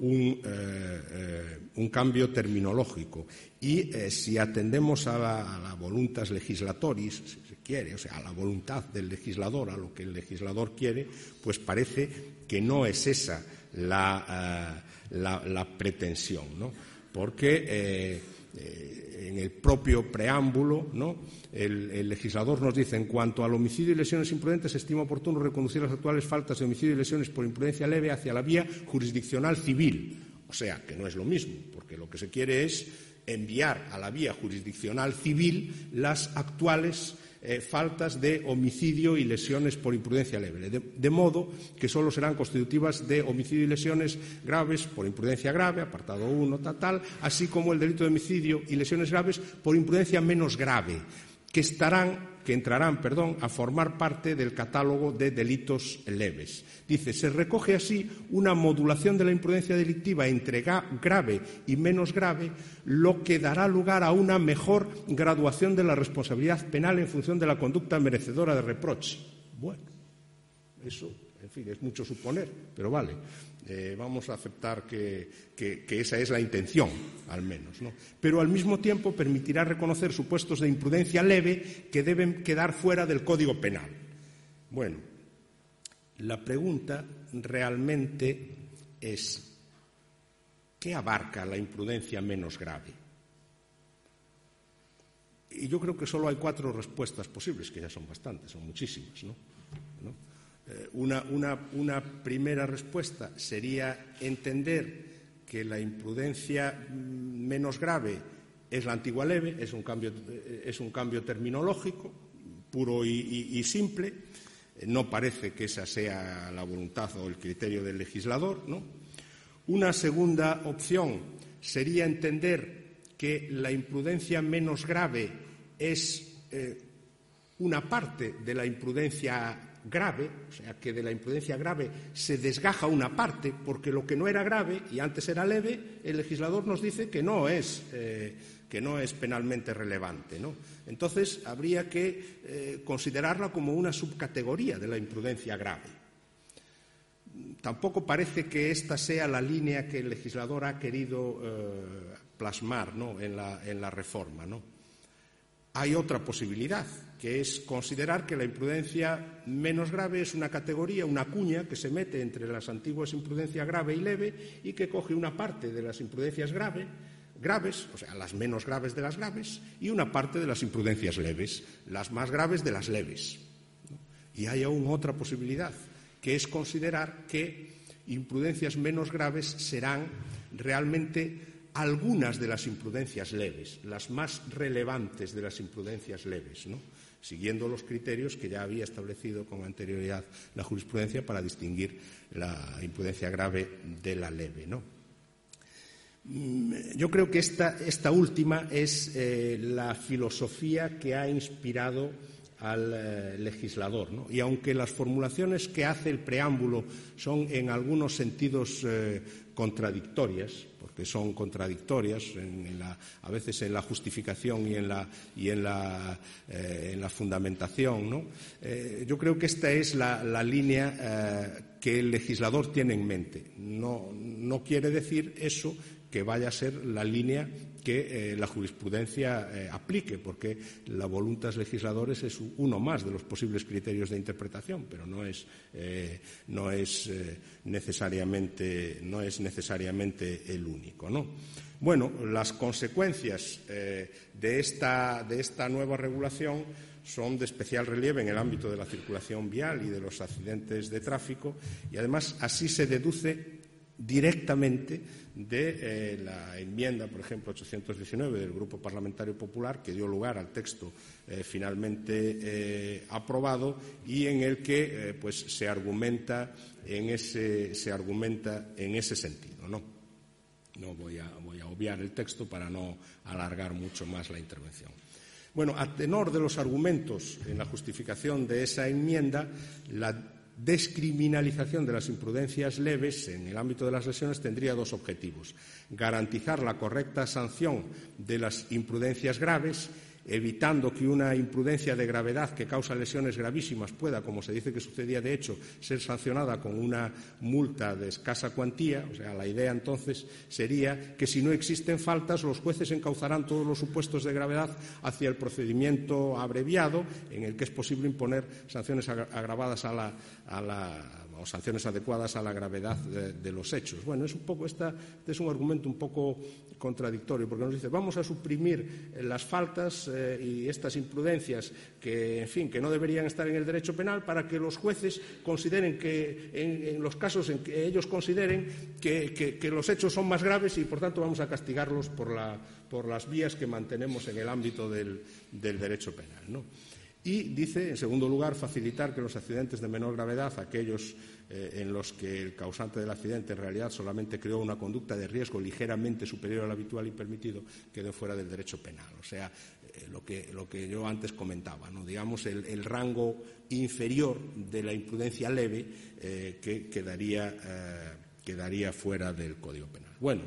un cambio terminológico. Y si atendemos a la voluntas legislatoris, si se quiere, o sea, a la voluntad del legislador, a lo que el legislador quiere, pues parece que no es esa la pretensión, ¿no? Porque en el propio preámbulo, ¿no?, el legislador nos dice: en cuanto al homicidio y lesiones imprudentes, se estima oportuno reconducir las actuales faltas de homicidio y lesiones por imprudencia leve hacia la vía jurisdiccional civil. O sea, que no es lo mismo, porque lo que se quiere es enviar a la vía jurisdiccional civil las actuales faltas de homicidio y lesiones por imprudencia leve, de modo que solo serán constitutivas de homicidio y lesiones graves por imprudencia grave, apartado 1, tal, así como el delito de homicidio y lesiones graves por imprudencia menos grave, que entrarán a formar parte del catálogo de delitos leves. Dice, se recoge así una modulación de la imprudencia delictiva entre grave y menos grave, lo que dará lugar a una mejor graduación de la responsabilidad penal en función de la conducta merecedora de reproche. Bueno, eso, en fin, es mucho suponer, pero vale. Vamos a aceptar que esa es la intención, al menos, ¿no? Pero al mismo tiempo permitirá reconocer supuestos de imprudencia leve que deben quedar fuera del Código Penal. Bueno, la pregunta realmente es: ¿qué abarca la imprudencia menos grave? Y yo creo que solo hay 4 respuestas posibles, que ya son bastantes, son muchísimas, ¿no? Una primera respuesta sería entender que la imprudencia menos grave es la antigua leve, es un cambio terminológico puro y simple. No parece que esa sea la voluntad o el criterio del legislador, ¿no? Una segunda opción sería entender que la imprudencia menos grave es una parte de la imprudencia grave, o sea, que de la imprudencia grave se desgaja una parte, porque lo que no era grave y antes era leve, el legislador nos dice que no es penalmente relevante, ¿no? Entonces, habría que considerarla como una subcategoría de la imprudencia grave. Tampoco parece que esta sea la línea que el legislador ha querido plasmar, ¿no?, en la reforma, ¿no? hay otra posibilidad, que es considerar que la imprudencia menos grave es una categoría, una cuña que se mete entre las antiguas imprudencia grave y leve y que coge una parte de las imprudencias graves, o sea, las menos graves de las graves, y una parte de las imprudencias leves, las más graves de las leves. Y hay aún otra posibilidad, que es considerar que imprudencias menos graves serán realmente algunas de las imprudencias leves, las más relevantes de las imprudencias leves, ¿no? Siguiendo los criterios que ya había establecido con anterioridad la jurisprudencia para distinguir la imprudencia grave de la leve, ¿no? Yo creo que esta última es la filosofía que ha inspirado al legislador, ¿no? Y aunque las formulaciones que hace el preámbulo son en algunos sentidos contradictorias, porque son contradictorias a veces en la justificación y en la fundamentación, ¿no? Yo creo que esta es la línea que el legislador tiene en mente. No quiere decir eso que vaya a ser la línea que la jurisprudencia aplique, porque la voluntas legisladores es uno más de los posibles criterios de interpretación, pero no es necesariamente el único, ¿no? Bueno, las consecuencias de esta nueva regulación son de especial relieve en el ámbito de la circulación vial y de los accidentes de tráfico, y además así se deduce directamente de la enmienda, por ejemplo, 819 del Grupo Parlamentario Popular, que dio lugar al texto finalmente aprobado y en el que pues se argumenta en ese sentido, ¿no? No voy a obviar el texto para no alargar mucho más la intervención. Bueno, a tenor de los argumentos en la justificación de esa enmienda, la descriminalización de las imprudencias leves en el ámbito de las lesiones tendría dos objetivos: garantizar la correcta sanción de las imprudencias graves, evitando que una imprudencia de gravedad que causa lesiones gravísimas pueda, como se dice que sucedía de hecho, ser sancionada con una multa de escasa cuantía. O sea, la idea entonces sería que si no existen faltas, los jueces encauzarán todos los supuestos de gravedad hacia el procedimiento abreviado, en el que es posible imponer sanciones agravadas o sanciones adecuadas a la gravedad de los hechos. Bueno, es un argumento un poco contradictorio, porque nos dice vamos a suprimir las faltas y estas imprudencias que no deberían estar en el derecho penal para que los jueces consideren que en los casos en que ellos consideren que los hechos son más graves y por tanto vamos a castigarlos por las vías que mantenemos en el ámbito del derecho penal, ¿no? Y dice, en segundo lugar, facilitar que los accidentes de menor gravedad, aquellos en los que el causante del accidente en realidad solamente creó una conducta de riesgo ligeramente superior al habitual y permitido, queden fuera del derecho penal. O sea, lo que yo antes comentaba, ¿no? Digamos, el rango inferior de la imprudencia leve que quedaría fuera del Código Penal. Bueno,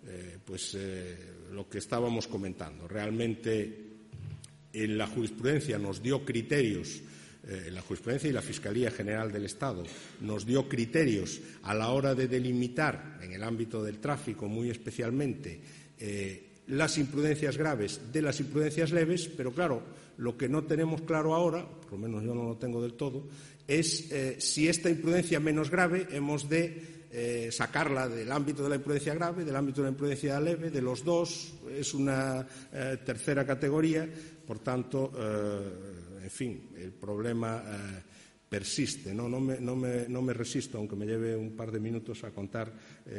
lo que estábamos comentando, realmente la jurisprudencia nos dio criterios, la jurisprudencia y la Fiscalía General del Estado nos dio criterios a la hora de delimitar en el ámbito del tráfico muy especialmente las imprudencias graves de las imprudencias leves, pero claro, lo que no tenemos claro ahora, por lo menos yo no lo tengo del todo, es si esta imprudencia menos grave hemos de sacarla del ámbito de la imprudencia grave, del ámbito de la imprudencia leve, de los dos, es una tercera categoría. Por tanto, el problema persiste. No me resisto, aunque me lleve un par de minutos, a contar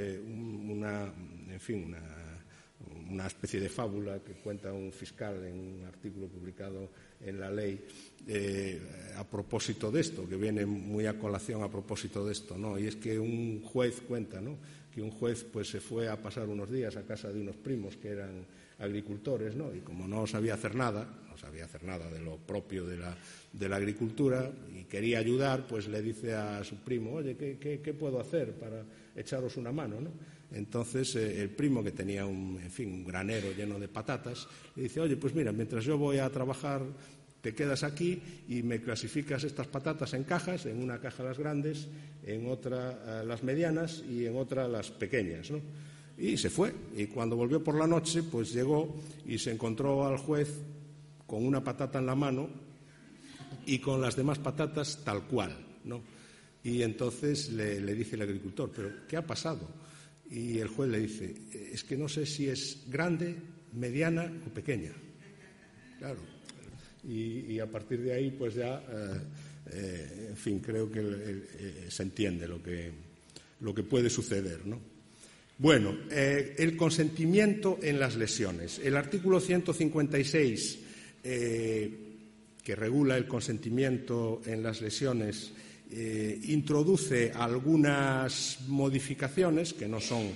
una especie de fábula que cuenta un fiscal en un artículo publicado en La Ley a propósito de esto, que viene muy a colación a propósito de esto, ¿no? Y es que un juez cuenta, ¿no?, que un juez se fue a pasar unos días a casa de unos primos que eran agricultores, ¿no? Y como no sabía hacer nada de lo propio de la agricultura y quería ayudar, pues le dice a su primo: oye, ¿qué puedo hacer para echaros una mano, ¿no? Entonces el primo, que tenía un granero lleno de patatas, le dice: oye, pues mira, mientras yo voy a trabajar, te quedas aquí y me clasificas estas patatas en cajas, en una caja las grandes, en otra las medianas y en otra las pequeñas, ¿no? Y se fue, y cuando volvió por la noche, pues llegó y se encontró al juez con una patata en la mano y con las demás patatas tal cual, ¿no? Y entonces le dice el agricultor, ¿pero qué ha pasado? Y el juez le dice, es que no sé si es grande, mediana o pequeña. Claro. Y a partir de ahí, pues ya, en fin, creo que se entiende lo que puede suceder, ¿no? Bueno, el consentimiento en las lesiones. El artículo 156, que regula el consentimiento en las lesiones, introduce algunas modificaciones que no son,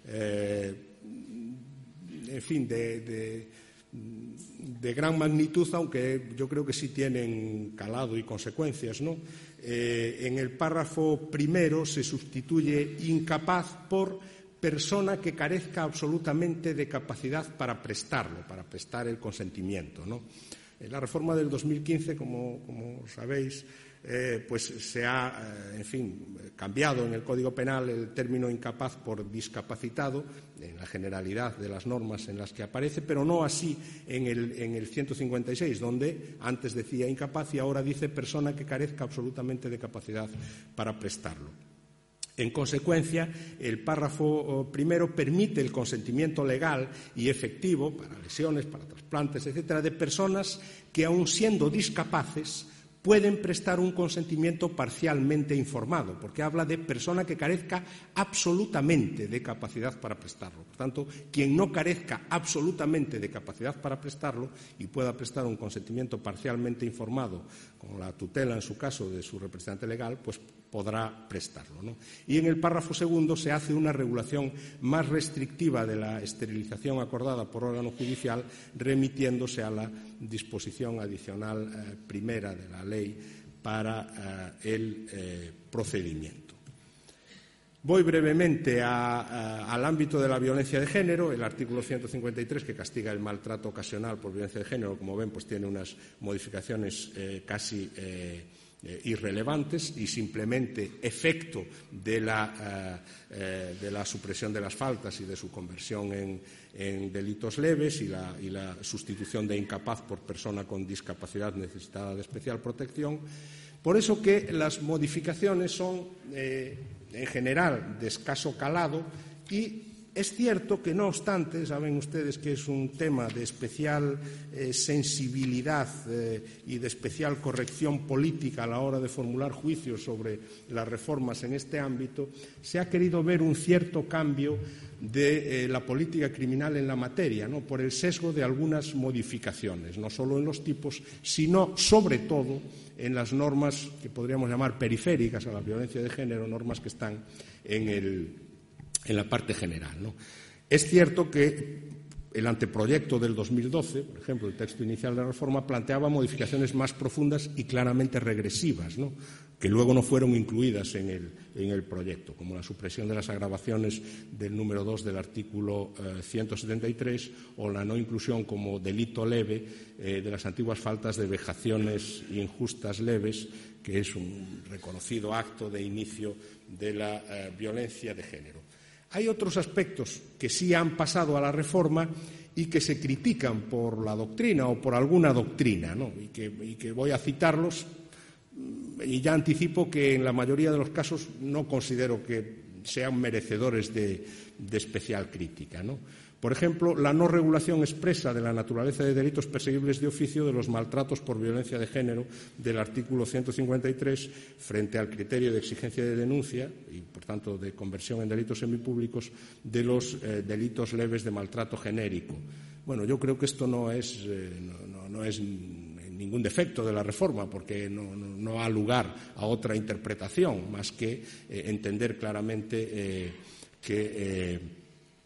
en fin, de gran magnitud, aunque yo creo que sí tienen calado y consecuencias, ¿no? En el párrafo primero se sustituye incapaz por persona que carezca absolutamente de capacidad para prestarlo, para prestar el consentimiento, ¿no? En la reforma del 2015, como sabéis, pues se ha, en fin, cambiado en el Código Penal el término incapaz por discapacitado, en la generalidad de las normas en las que aparece, pero no así en el 156, donde antes decía incapaz y ahora dice persona que carezca absolutamente de capacidad para prestarlo. En consecuencia, el párrafo primero permite el consentimiento legal y efectivo para lesiones, para trasplantes, etcétera, de personas que, aun siendo discapaces, pueden prestar un consentimiento parcialmente informado, porque habla de persona que carezca absolutamente de capacidad para prestarlo. Por tanto, quien no carezca absolutamente de capacidad para prestarlo y pueda prestar un consentimiento parcialmente informado, con la tutela, en su caso, de su representante legal, pues podrá prestarlo, ¿no? Y en el párrafo segundo se hace una regulación más restrictiva de la esterilización acordada por órgano judicial, remitiéndose a la disposición adicional primera de la ley para el procedimiento. Voy brevemente al ámbito de la violencia de género. El artículo 153, que castiga el maltrato ocasional por violencia de género, como ven, pues tiene unas modificaciones casi irrelevantes y simplemente efecto de la supresión de las faltas y de su conversión en delitos leves y la sustitución de incapaz por persona con discapacidad necesitada de especial protección. Por eso que las modificaciones son, en general, de escaso calado y es cierto que, no obstante, saben ustedes que es un tema de especial sensibilidad y de especial corrección política a la hora de formular juicios sobre las reformas en este ámbito, se ha querido ver un cierto cambio de la política criminal en la materia, ¿no? Por el sesgo de algunas modificaciones, no solo en los tipos, sino, sobre todo, en las normas que podríamos llamar periféricas a la violencia de género, normas que están en la parte general, ¿no? Es cierto que el anteproyecto del 2012, por ejemplo, el texto inicial de la reforma, planteaba modificaciones más profundas y claramente regresivas, ¿no?, que luego no fueron incluidas en el proyecto, como la supresión de las agravaciones del número 2 del artículo 173 o la no inclusión como delito leve de las antiguas faltas de vejaciones injustas leves, que es un reconocido acto de inicio de la violencia de género. Hay otros aspectos que sí han pasado a la reforma y que se critican por la doctrina o por alguna doctrina, ¿no?, y que voy a citarlos, y ya anticipo que en la mayoría de los casos no considero que sean merecedores de especial crítica, ¿no? Por ejemplo, la no regulación expresa de la naturaleza de delitos perseguibles de oficio de los maltratos por violencia de género del artículo 153 frente al criterio de exigencia de denuncia y, por tanto, de conversión en delitos semipúblicos de los delitos leves de maltrato genérico. Bueno, yo creo que esto no es ningún defecto de la reforma, porque no ha lugar a otra interpretación más que entender claramente que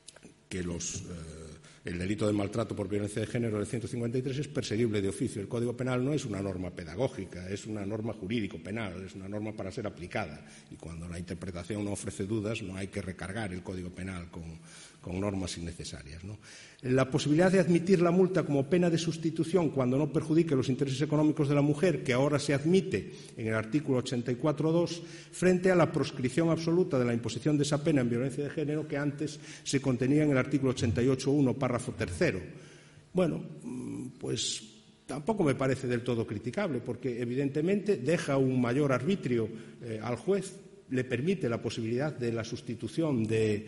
el delito de maltrato por violencia de género del 153 es perseguible de oficio. El Código Penal no es una norma pedagógica, es una norma jurídico-penal, es una norma para ser aplicada. Y cuando la interpretación no ofrece dudas, no hay que recargar el Código Penal con normas innecesarias, ¿no? La posibilidad de admitir la multa como pena de sustitución cuando no perjudique los intereses económicos de la mujer, que ahora se admite en el artículo 84.2, frente a la proscripción absoluta de la imposición de esa pena en violencia de género que antes se contenía en el artículo 88.1, párrafo tercero. Bueno, pues tampoco me parece del todo criticable, porque evidentemente deja un mayor arbitrio al juez, le permite la posibilidad de la sustitución de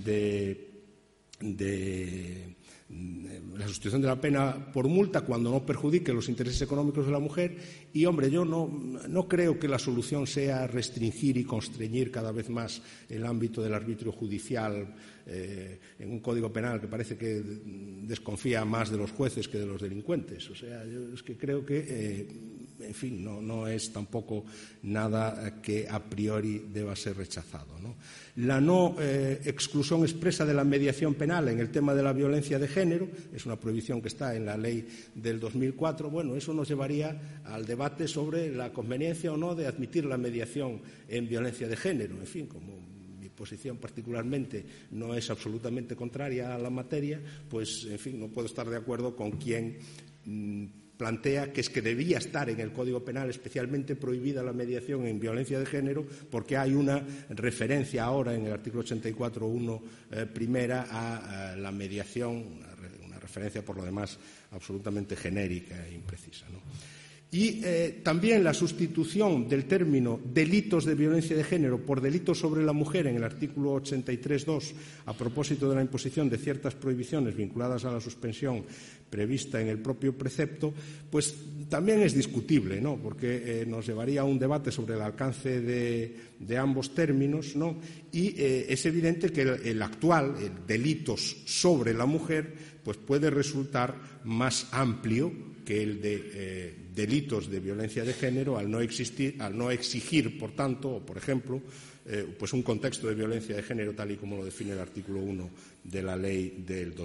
la pena por multa cuando no perjudique los intereses económicos de la mujer. Y, hombre, yo no creo que la solución sea restringir y constreñir cada vez más el ámbito del arbitrio judicial en un código penal que parece que desconfía más de los jueces que de los delincuentes. O sea, yo es que creo que, en fin, no es tampoco nada que a priori deba ser rechazado, ¿no? La no exclusión expresa de la mediación penal en el tema de la violencia de género es una prohibición que está en la ley del 2004. Bueno, eso nos llevaría al debate sobre la conveniencia o no de admitir la mediación en violencia de género. En fin, como mi posición particularmente no es absolutamente contraria a la materia, pues, en fin, no puedo estar de acuerdo con quien plantea que es que debía estar en el Código Penal especialmente prohibida la mediación en violencia de género, porque hay una referencia ahora en el artículo 84.1 primera a la mediación, una referencia por lo demás absolutamente genérica e imprecisa, ¿no? Y también la sustitución del término delitos de violencia de género por delitos sobre la mujer en el artículo 83.2 a propósito de la imposición de ciertas prohibiciones vinculadas a la suspensión prevista en el propio precepto, pues también es discutible, ¿no? Porque nos llevaría a un debate sobre el alcance de ambos términos, ¿no? Y es evidente que el actual, el delitos sobre la mujer, pues puede resultar más amplio que el de delitos de violencia de género al no exigir, por tanto, por ejemplo, pues un contexto de violencia de género tal y como lo define el artículo 1 de la ley del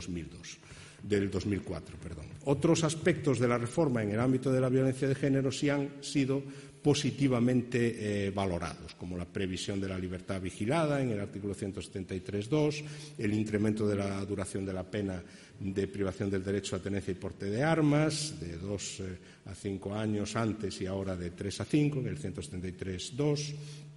2004. Otros aspectos de la reforma en el ámbito de la violencia de género sí han sido positivamente valorados, como la previsión de la libertad vigilada en el artículo 173.2, el incremento de la duración de la pena de privación del derecho a tenencia y porte de armas, de 2 a 5 años antes y ahora de 3 a 5, en el 173.2,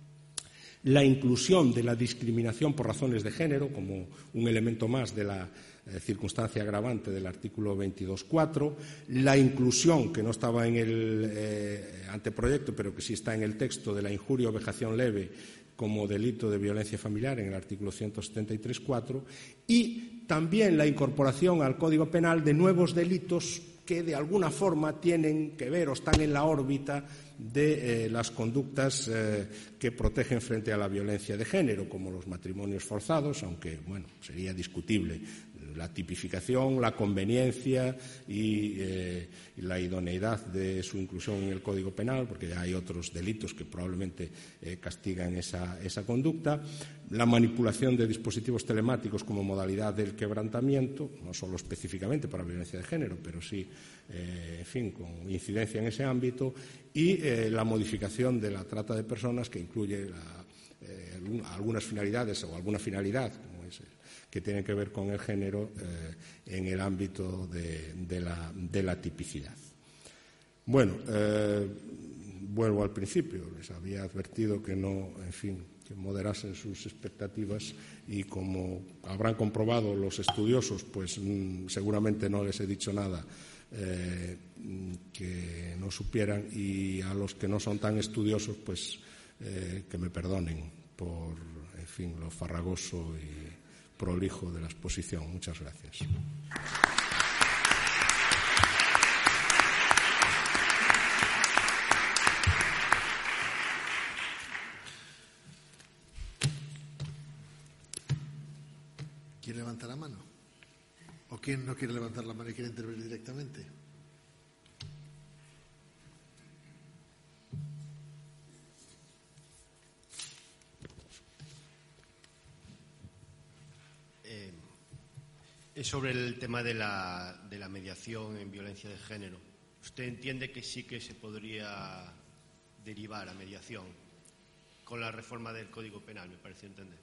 la inclusión de la discriminación por razones de género como un elemento más de la circunstancia agravante del artículo 22.4, la inclusión, que no estaba en el anteproyecto, pero que sí está en el texto, de la injuria o vejación leve como delito de violencia familiar en el artículo 173.4, y también la incorporación al Código Penal de nuevos delitos que de alguna forma tienen que ver o están en la órbita de las conductas que protegen frente a la violencia de género, como los matrimonios forzados, aunque, bueno, sería discutible la tipificación, la conveniencia y la idoneidad de su inclusión en el Código Penal, porque ya hay otros delitos que probablemente castigan esa conducta, la manipulación de dispositivos telemáticos como modalidad del quebrantamiento, no solo específicamente para violencia de género, pero sí, en fin, con incidencia en ese ámbito, y la modificación de la trata de personas, que incluye algunas finalidades o alguna finalidad, como es que tiene que ver con el género en el ámbito de la tipicidad. Bueno, vuelvo al principio. Les había advertido que no, en fin, que moderasen sus expectativas y, como habrán comprobado los estudiosos, pues seguramente no les he dicho nada que no supieran, y a los que no son tan estudiosos, pues que me perdonen por, en fin, lo farragoso y prolijo de la exposición. Muchas gracias.
¿Quiere levantar la mano? ¿O quién no quiere levantar la mano y quiere intervenir directamente?
Sobre el tema de la mediación en violencia de género, ¿usted entiende que sí que se podría derivar a mediación con la reforma del Código Penal? Me pareció entender.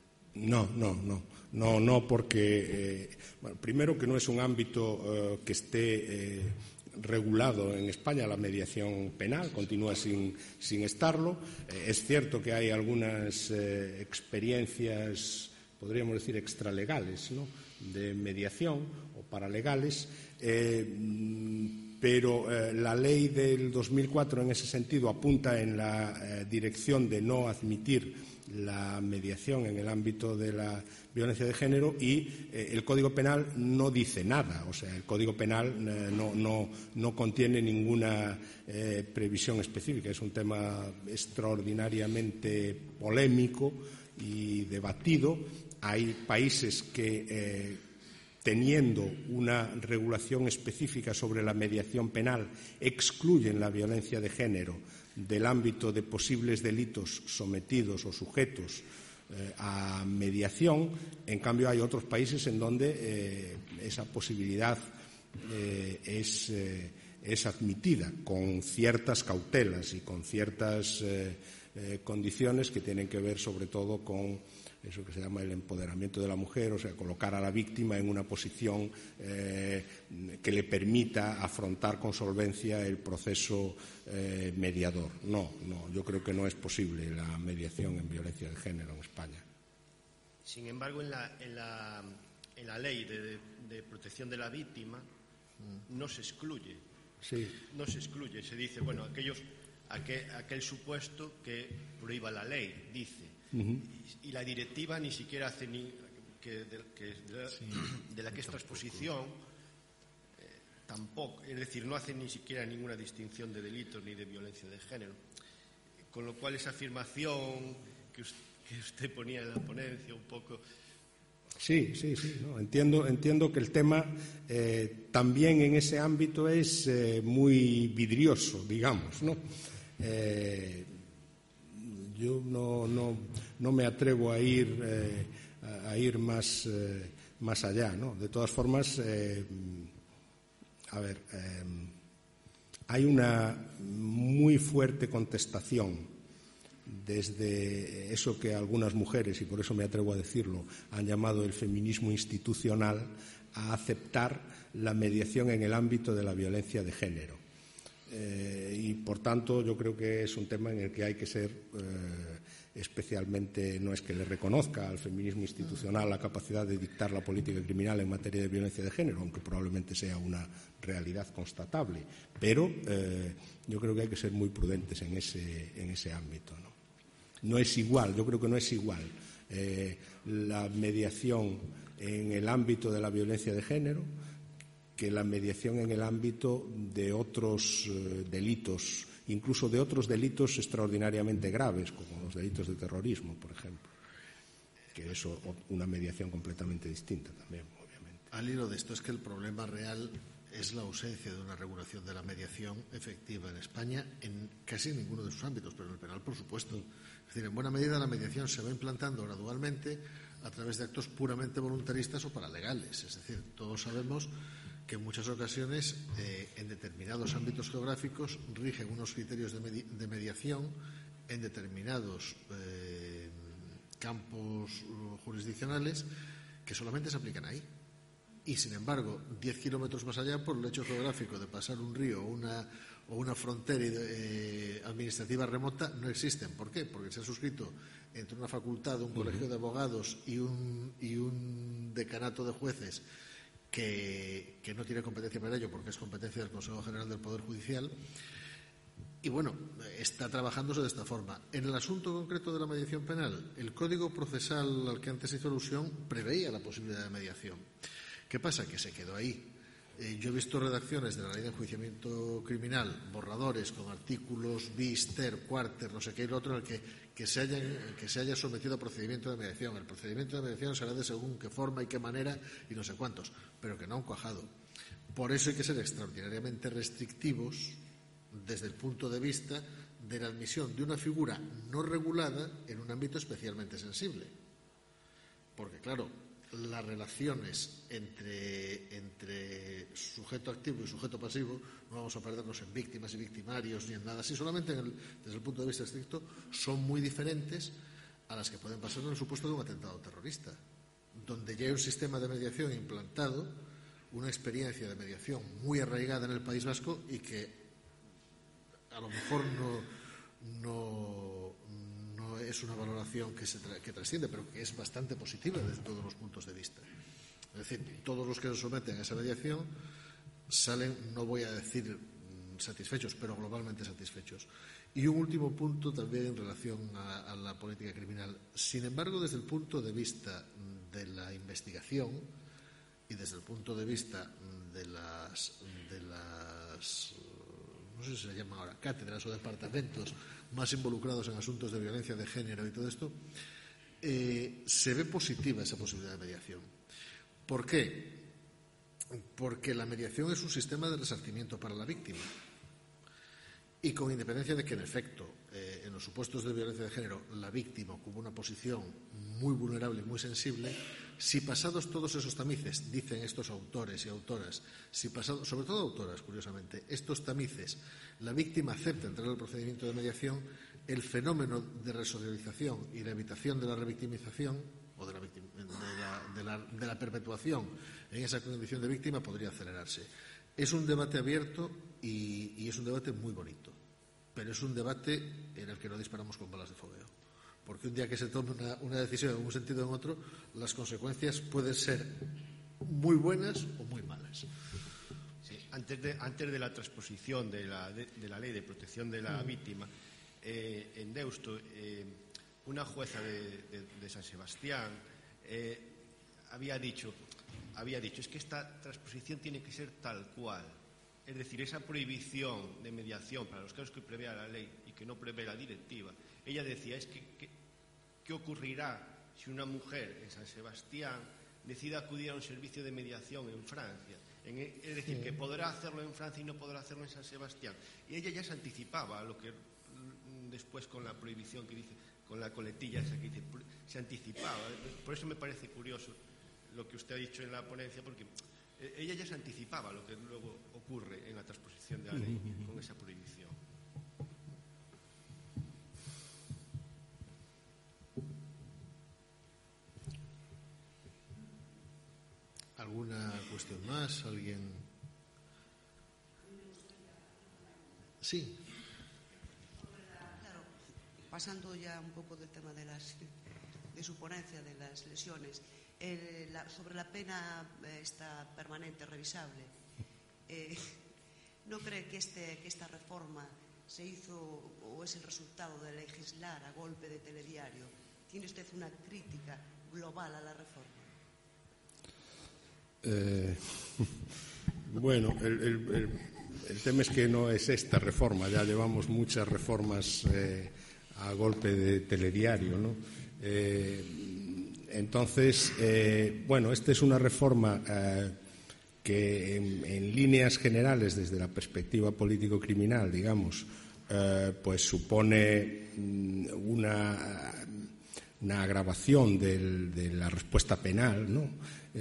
No, porque bueno, primero que no es un ámbito que esté regulado en España, la mediación penal continúa sin estarlo. Es cierto que hay algunas experiencias, podríamos decir, extralegales, ¿no?, de mediación o paralegales, pero la ley del 2004 en ese sentido apunta en la dirección de no admitir la mediación en el ámbito de la violencia de género y el Código Penal no dice nada, o sea, el Código Penal no contiene ninguna previsión específica. Es un tema extraordinariamente polémico y debatido. Hay países que teniendo una regulación específica sobre la mediación penal, excluyen la violencia de género del ámbito de posibles delitos sometidos o sujetos a mediación. En cambio, hay otros países en donde esa posibilidad es admitida con ciertas cautelas y con ciertas condiciones que tienen que ver sobre todo con eso que se llama el empoderamiento de la mujer, o sea, colocar a la víctima en una posición que le permita afrontar con solvencia el proceso mediador. No, yo creo que no es posible la mediación en violencia de género en España.
Sin embargo, en la ley de protección de la víctima no se excluye.
Sí. No
se excluye. Se dice, bueno, aquel supuesto que prohíba la ley, dice. Uh-huh. Y la directiva ni siquiera hace de la que es transposición tampoco, es decir, no hace ni siquiera ninguna distinción de delitos ni de violencia de género, con lo cual esa afirmación que usted ponía en la ponencia un poco.
Sí, no, entiendo que el tema también en ese ámbito es muy vidrioso, digamos, ¿no? Yo no me atrevo a ir más allá, ¿no? De todas formas, hay una muy fuerte contestación desde eso que algunas mujeres, y por eso me atrevo a decirlo, han llamado el feminismo institucional, a aceptar la mediación en el ámbito de la violencia de género. Y por tanto yo creo que es un tema en el que hay que ser especialmente, no es que le reconozca al feminismo institucional la capacidad de dictar la política criminal en materia de violencia de género, aunque probablemente sea una realidad constatable, pero yo creo que hay que ser muy prudentes en ese ámbito, ¿no? No es igual, yo creo que no es igual la mediación en el ámbito de la violencia de género que la mediación en el ámbito de otros delitos, incluso de otros delitos extraordinariamente graves, como los delitos de terrorismo, por ejemplo, que es una mediación completamente distinta también, obviamente.
Al hilo de esto es que el problema real es la ausencia de una regulación de la mediación efectiva en España en casi ninguno de sus ámbitos, pero en el penal, por supuesto. Es decir, en buena medida la mediación se va implantando gradualmente a través de actos puramente voluntaristas o paralegales. Es decir, todos sabemos que en muchas ocasiones en determinados ámbitos geográficos rigen unos criterios de mediación en determinados campos jurisdiccionales que solamente se aplican ahí. Y, sin embargo, 10 kilómetros más allá, por el hecho geográfico de pasar un río o una frontera administrativa remota, no existen. ¿Por qué? Porque se ha suscrito entre una facultad, un colegio de abogados y un decanato de jueces que no tiene competencia para ello, porque es competencia del Consejo General del Poder Judicial. Y bueno, está trabajándose de esta forma. En el asunto concreto de la mediación penal, el Código Procesal al que antes hizo alusión preveía la posibilidad de mediación. ¿Qué pasa? Que se quedó ahí. Yo he visto redacciones de la Ley de Enjuiciamiento Criminal, borradores con artículos bis, ter, cuarter, no sé qué y lo otro, en el que se haya sometido a procedimiento de mediación. El procedimiento de mediación será de según qué forma y qué manera y no sé cuántos, pero que no han cuajado. Por eso hay que ser extraordinariamente restrictivos desde el punto de vista de la admisión de una figura no regulada en un ámbito especialmente sensible. Porque, claro, las relaciones entre sujeto activo y sujeto pasivo, no vamos a perdernos en víctimas y victimarios ni en nada así, solamente desde el punto de vista estricto, son muy diferentes a las que pueden pasar en el supuesto de un atentado terrorista, donde ya hay un sistema de mediación implantado, una experiencia de mediación muy arraigada en el País Vasco y que a lo mejor no es una valoración que trasciende, pero que es bastante positiva desde todos los puntos de vista. Es decir, todos los que se someten a esa mediación salen, no voy a decir satisfechos, pero globalmente satisfechos. Y un último punto también en relación a la política criminal. Sin embargo, desde el punto de vista de la investigación y desde el punto de vista de las no sé si se llaman ahora cátedras o departamentos más involucrados en asuntos de violencia de género y todo esto, se ve positiva esa posibilidad de mediación. ¿Por qué? Porque la mediación es un sistema de resarcimiento para la víctima. Y con independencia de que, en efecto, en los supuestos de violencia de género, la víctima ocupa una posición muy vulnerable y muy sensible, si pasados todos esos tamices, dicen estos autores y autoras, si pasados, sobre todo autoras, curiosamente, estos tamices, la víctima acepta entrar al procedimiento de mediación, el fenómeno de resocialización y la evitación de la revictimización o de la perpetuación en esa condición de víctima podría acelerarse. Es un debate abierto y es un debate muy bonito, pero es un debate en el que no disparamos con balas de fogueo, porque un día que se tome una decisión en un sentido o en otro, las consecuencias pueden ser muy buenas o muy malas.
Sí, antes de la transposición de la Ley de Protección de la Víctima, en Deusto, una jueza de San Sebastián había dicho, es que esta transposición tiene que ser tal cual. Es decir, esa prohibición de mediación para los casos que prevé la ley y que no prevé la directiva, ella decía, es que ¿qué ocurrirá si una mujer en San Sebastián decida acudir a un servicio de mediación en Francia? Es decir, que podrá hacerlo en Francia y no podrá hacerlo en San Sebastián. Y ella ya se anticipaba a lo que después con la prohibición que dice, con la coletilla esa que dice, se anticipaba. Por eso me parece curioso lo que usted ha dicho en la ponencia, porque ella ya se anticipaba lo que luego ocurre en la transposición de la ley con esa prohibición.
¿Alguna cuestión más? ¿Alguien? Sí.
Claro, pasando ya un poco del tema de su ponencia de las lesiones, sobre la pena esta permanente revisable, ¿no cree que esta reforma se hizo o es el resultado de legislar a golpe de telediario? ¿Tiene usted una crítica global a la reforma?
Bueno, el tema es que no es esta reforma, ya llevamos muchas reformas a golpe de telediario, ¿no? Entonces, bueno, esta es una reforma que en líneas generales, desde la perspectiva político-criminal, digamos, pues supone una agravación de la respuesta penal, ¿no?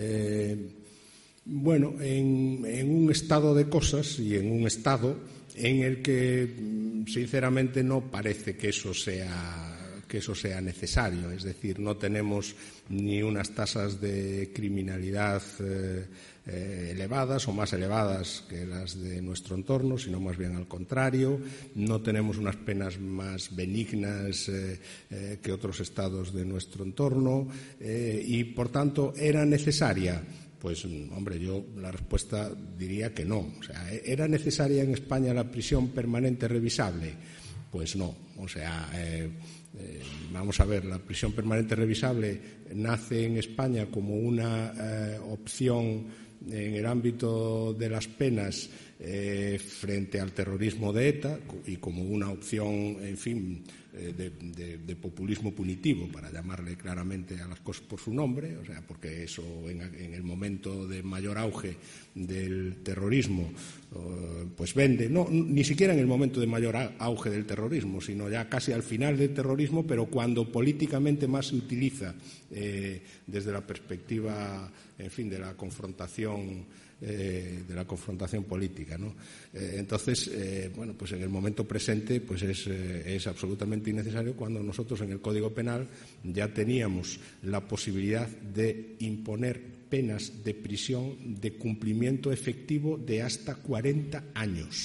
Bueno, en un estado de cosas y en un estado en el que, sinceramente, no parece que eso sea necesario. Es decir, no tenemos ni unas tasas de criminalidad elevadas o más elevadas que las de nuestro entorno, sino más bien al contrario. No tenemos unas penas más benignas que otros estados de nuestro entorno y, por tanto, ¿era necesaria? Pues, hombre, yo la respuesta diría que no. O sea, ¿era necesaria en España la prisión permanente revisable? Pues no. O sea, vamos a ver, la prisión permanente revisable nace en España como una opción en el ámbito de las penas frente al terrorismo de ETA y como una opción, en fin, de populismo punitivo, para llamarle claramente a las cosas por su nombre, o sea, porque eso en el momento de mayor auge del terrorismo pues vende, no, ni siquiera en el momento de mayor auge del terrorismo, sino ya casi al final del terrorismo, pero cuando políticamente más se utiliza desde la perspectiva, en fin, de la confrontación política, ¿no? Entonces, bueno, pues en el momento presente pues es absolutamente innecesario, cuando nosotros en el Código Penal ya teníamos la posibilidad de imponer penas de prisión de cumplimiento efectivo de hasta 40 años.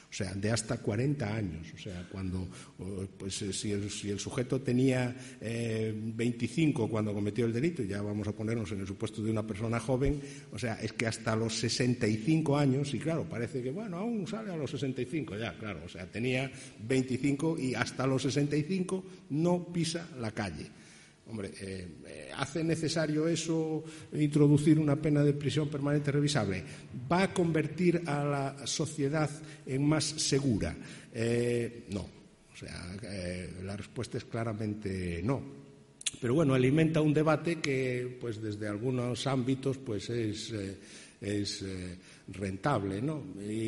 O sea, de hasta 40 años. O sea, cuando, pues, si el sujeto tenía 25 cuando cometió el delito, ya vamos a ponernos en el supuesto de una persona joven, o sea, es que hasta los 65 años, y claro, parece que, bueno, aún sale a los 65, ya, claro, o sea, tenía 25 y hasta los 65 no pisa la calle. Hombre, ¿hace necesario eso introducir una pena de prisión permanente revisable? ¿Va a convertir a la sociedad en más segura? No. O sea, la respuesta es claramente no. Pero bueno, alimenta un debate que, pues, desde algunos ámbitos, pues, es rentable, ¿no?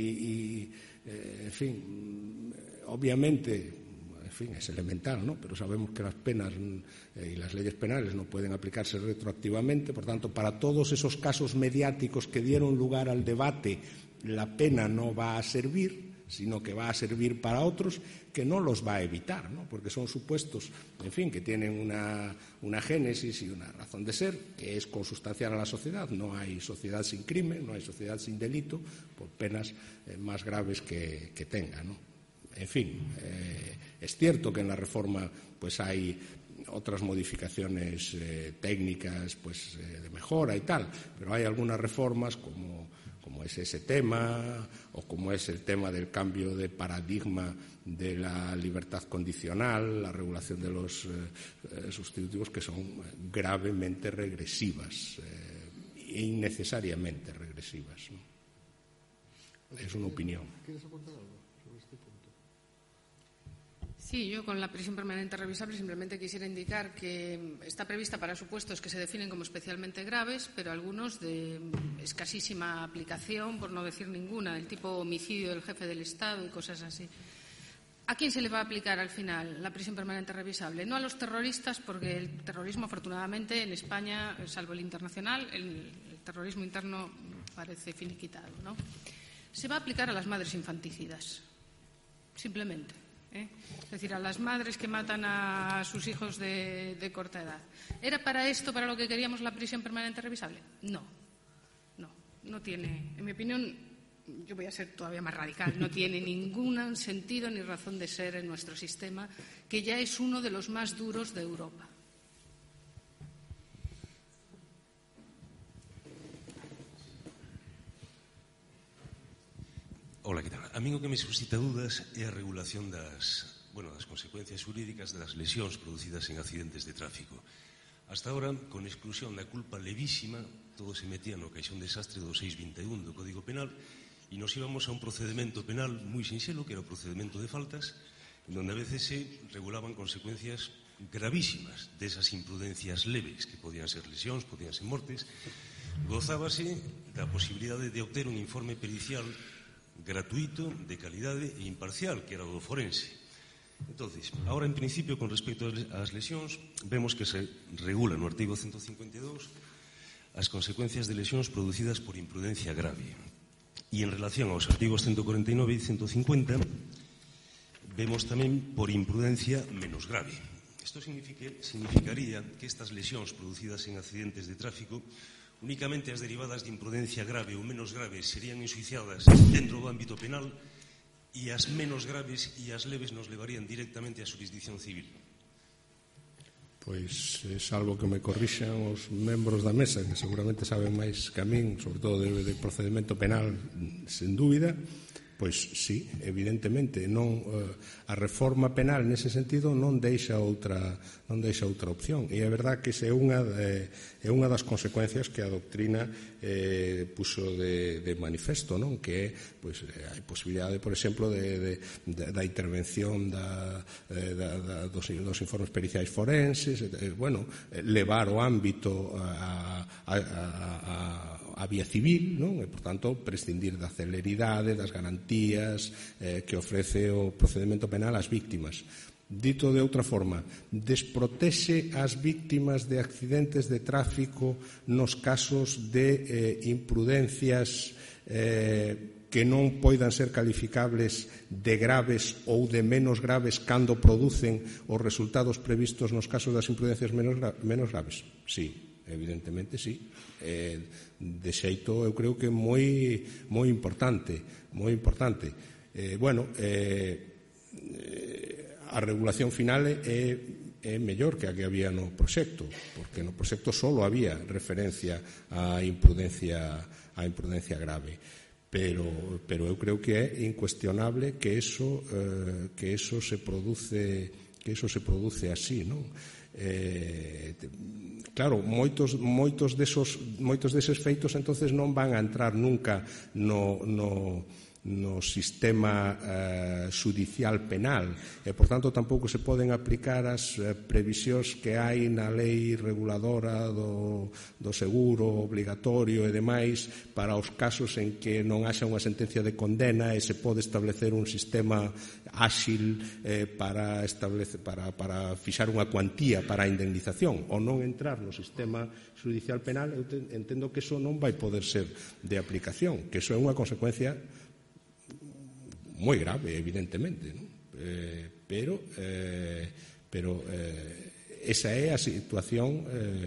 En fin, obviamente. En fin, es elemental, ¿no? Pero sabemos que las penas y las leyes penales no pueden aplicarse retroactivamente. Por tanto, para todos esos casos mediáticos que dieron lugar al debate, la pena no va a servir, sino que va a servir para otros que no los va a evitar, ¿no? Porque son supuestos, en fin, que tienen una génesis y una razón de ser, que es consustancial a la sociedad. No hay sociedad sin crimen, no hay sociedad sin delito, por penas más graves que tenga, ¿no? En fin, es cierto que en la reforma, pues, hay otras modificaciones técnicas, pues, de mejora y tal, pero hay algunas reformas como es ese tema, o como es el tema del cambio de paradigma de la libertad condicional, la regulación de los sustitutivos, que son gravemente regresivas, innecesariamente regresivas, ¿no? Es una opinión.
¿Quieres aportar algo sobre este punto?
Sí, yo con la prisión permanente revisable simplemente quisiera indicar que está prevista para supuestos que se definen como especialmente graves, pero algunos de escasísima aplicación, por no decir ninguna, del tipo homicidio del jefe del Estado y cosas así. ¿A quién se le va a aplicar al final la prisión permanente revisable? No a los terroristas, porque el terrorismo, afortunadamente, en España, salvo el internacional, el terrorismo interno parece finiquitado, ¿no? Se va a aplicar a las madres infanticidas, simplemente. Es decir, a las madres que matan a sus hijos de corta edad. ¿Era para esto, para lo que queríamos la prisión permanente revisable? No tiene, en mi opinión, yo voy a ser todavía más radical, no tiene ningún sentido ni razón de ser en nuestro sistema, que ya es uno de los más duros de Europa.
Ola, que tal? A min o que me suscita dudas é a regulación das consecuencias xurídicas das lesións producidas en accidentes de tráfico. Hasta ahora, con exclusión da culpa levísima, todo se metía no caixón desastre do 621 do Código Penal e nos íbamos a un procedimento penal moi sinxelo, que era o procedimento de faltas, donde a veces se regulaban consecuencias gravísimas desas imprudencias leves, que podían ser lesións, podían ser mortes. Gozábase da posibilidade de obter un informe pericial gratuito, de calidade e imparcial, que era o do forense. Entonces, ahora, en principio, con respecto ás lesións, vemos que se regula no artigo 152 as consecuencias de lesións producidas por imprudencia grave. E en relación aos artigos 149 e 150, vemos tamén por imprudencia menos grave. Isto significaría que estas lesións producidas en accidentes de tráfico, únicamente as derivadas de imprudencia grave ou menos graves serían enxuiciadas dentro do ámbito penal e as menos graves e as leves nos levarían directamente á xurisdicción civil.
Pois é algo que me corrixan os membros da mesa, que seguramente saben máis que a min, sobre todo de procedimento penal, sen dúbida. Pois sí, evidentemente, non a reforma penal nese sentido non deixa outra opción. E é verdad que esa é unha das consecuencias que a doctrina puxo de manifesto, non? Que é, pois, hai posibilidade, por exemplo, da intervención dos informes periciais forenses, levar o ámbito a vía civil, non? E, por tanto, prescindir da celeridade, das garantías que ofrece o procedimento penal ás víctimas. Dito de outra forma, desprotexe as víctimas de accidentes de tráfico nos casos de imprudencias que non poidan ser calificables de graves ou de menos graves cando producen os resultados previstos nos casos das imprudencias menos graves? Sí, evidentemente sí. De xeito, eu creo que moi importante. a regulación final é mellor que a que había no proxecto, porque no proxecto só había referencia á imprudencia grave. Pero eu creo que é incuestionable que eso se produce así, non? Claro, moitos deses feitos entonces non van a entrar nunca no sistema xudicial penal e, por tanto, tampouco se poden aplicar as previsións que hai na lei reguladora do seguro obligatorio e demais para os casos en que non haxa unha sentencia de condena e se pode establecer un sistema áxil para fixar unha cuantía para a indemnización ou non entrar no sistema xudicial penal. Eu entendo que iso non vai poder ser de aplicación, que iso é unha consecuencia moi grave, evidentemente, ¿no? Pero esa é a situación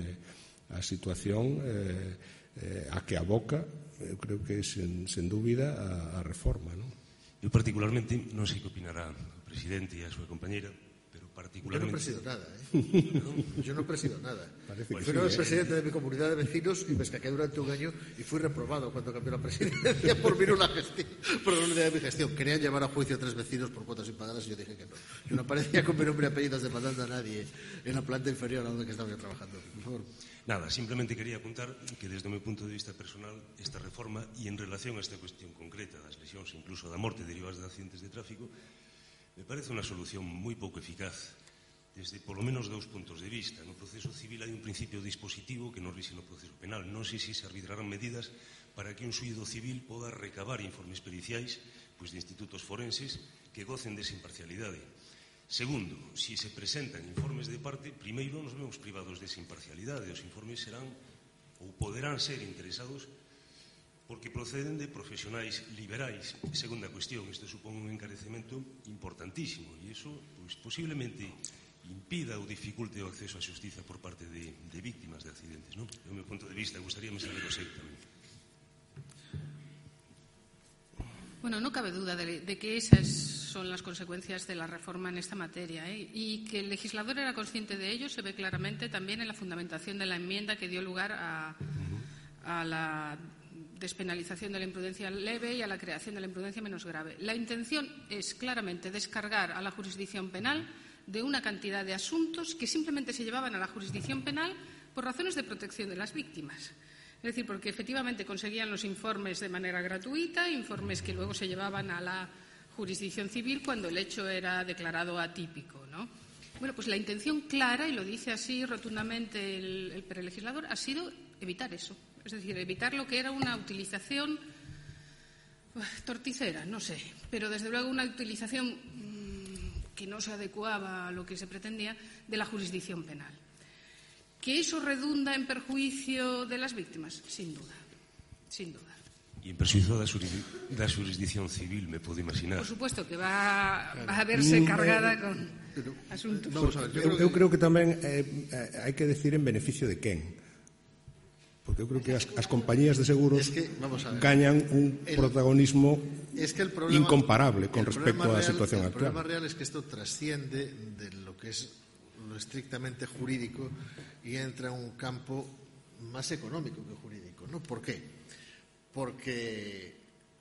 a que aboca, eu creo que sen dúbida a reforma, ¿no?
Eu particularmente, non sei que opinará o presidente e a súa compañeira, pero particularmente...
Yo no presido nada, Yo no presido nada.
Fui
presidente de mi comunidad de vecinos y me escaqué durante un año y fui reprobado cuando cambió la presidencia por mi nula gestión, por la nulidad de mi gestión. Querían llevar a juicio a 3 vecinos por cuotas impagadas y yo dije que no. Yo no aparecía con mi nombre y apellidos demandando a nadie en la planta inferior a donde estaba yo trabajando. Por favor.
Nada, simplemente quería apuntar que desde o meu punto de vista personal esta reforma e en relación a esta cuestión concreta das lesións, incluso da morte derivadas de accidentes de tráfico, me parece unha solución moi pouco eficaz desde polo menos 2 puntos de vista. No proceso civil hai un principio dispositivo que non rixe no proceso penal. Non sei se arbitrarán medidas para que un xuízo civil poda recabar informes periciais de institutos forenses que gocen desa imparcialidade. Segundo, se se presentan informes de parte, primeiro nos vemos privados desa imparcialidade. Os informes serán ou poderán ser interesados porque proceden de profesionais liberais. Segunda cuestión, isto supón un encarecemento importantísimo e iso posiblemente impida ou dificulte o acceso á xustiza por parte de víctimas de accidentes, non? Do meu punto de vista, gustaríame saber o seu tamén.
Bueno, no cabe duda de que esas son las consecuencias de la reforma en esta materia, y que el legislador era consciente de ello se ve claramente también en la fundamentación de la enmienda que dio lugar a la despenalización de la imprudencia leve y a la creación de la imprudencia menos grave. La intención es claramente descargar a la jurisdicción penal de una cantidad de asuntos que simplemente se llevaban a la jurisdicción penal por razones de protección de las víctimas. Es decir, porque efectivamente conseguían los informes de manera gratuita, informes que luego se llevaban a la jurisdicción civil cuando el hecho era declarado atípico, ¿no? Bueno, pues la intención clara, y lo dice así rotundamente el prelegislador, ha sido evitar eso. Es decir, evitar lo que era una utilización torticera, no sé, pero desde luego una utilización que no se adecuaba a lo que se pretendía de la jurisdicción penal. ¿Que eso redunda en perjuicio de las víctimas? Sin duda, sin duda.
E en perjuicio da xurisdicción civil, me podo imaginar.
Por supuesto que va a verse cargada con asuntos.
Vamos a ver,
eu creo que tamén hai que decir en beneficio de quen. Porque eu creo que as compañías de seguros gañan un protagonismo incomparable con respecto á situación actual.
El problema real es que esto trasciende de lo que es lo estrictamente jurídico y entra en un campo más económico que jurídico, ¿no? ¿Por qué? Porque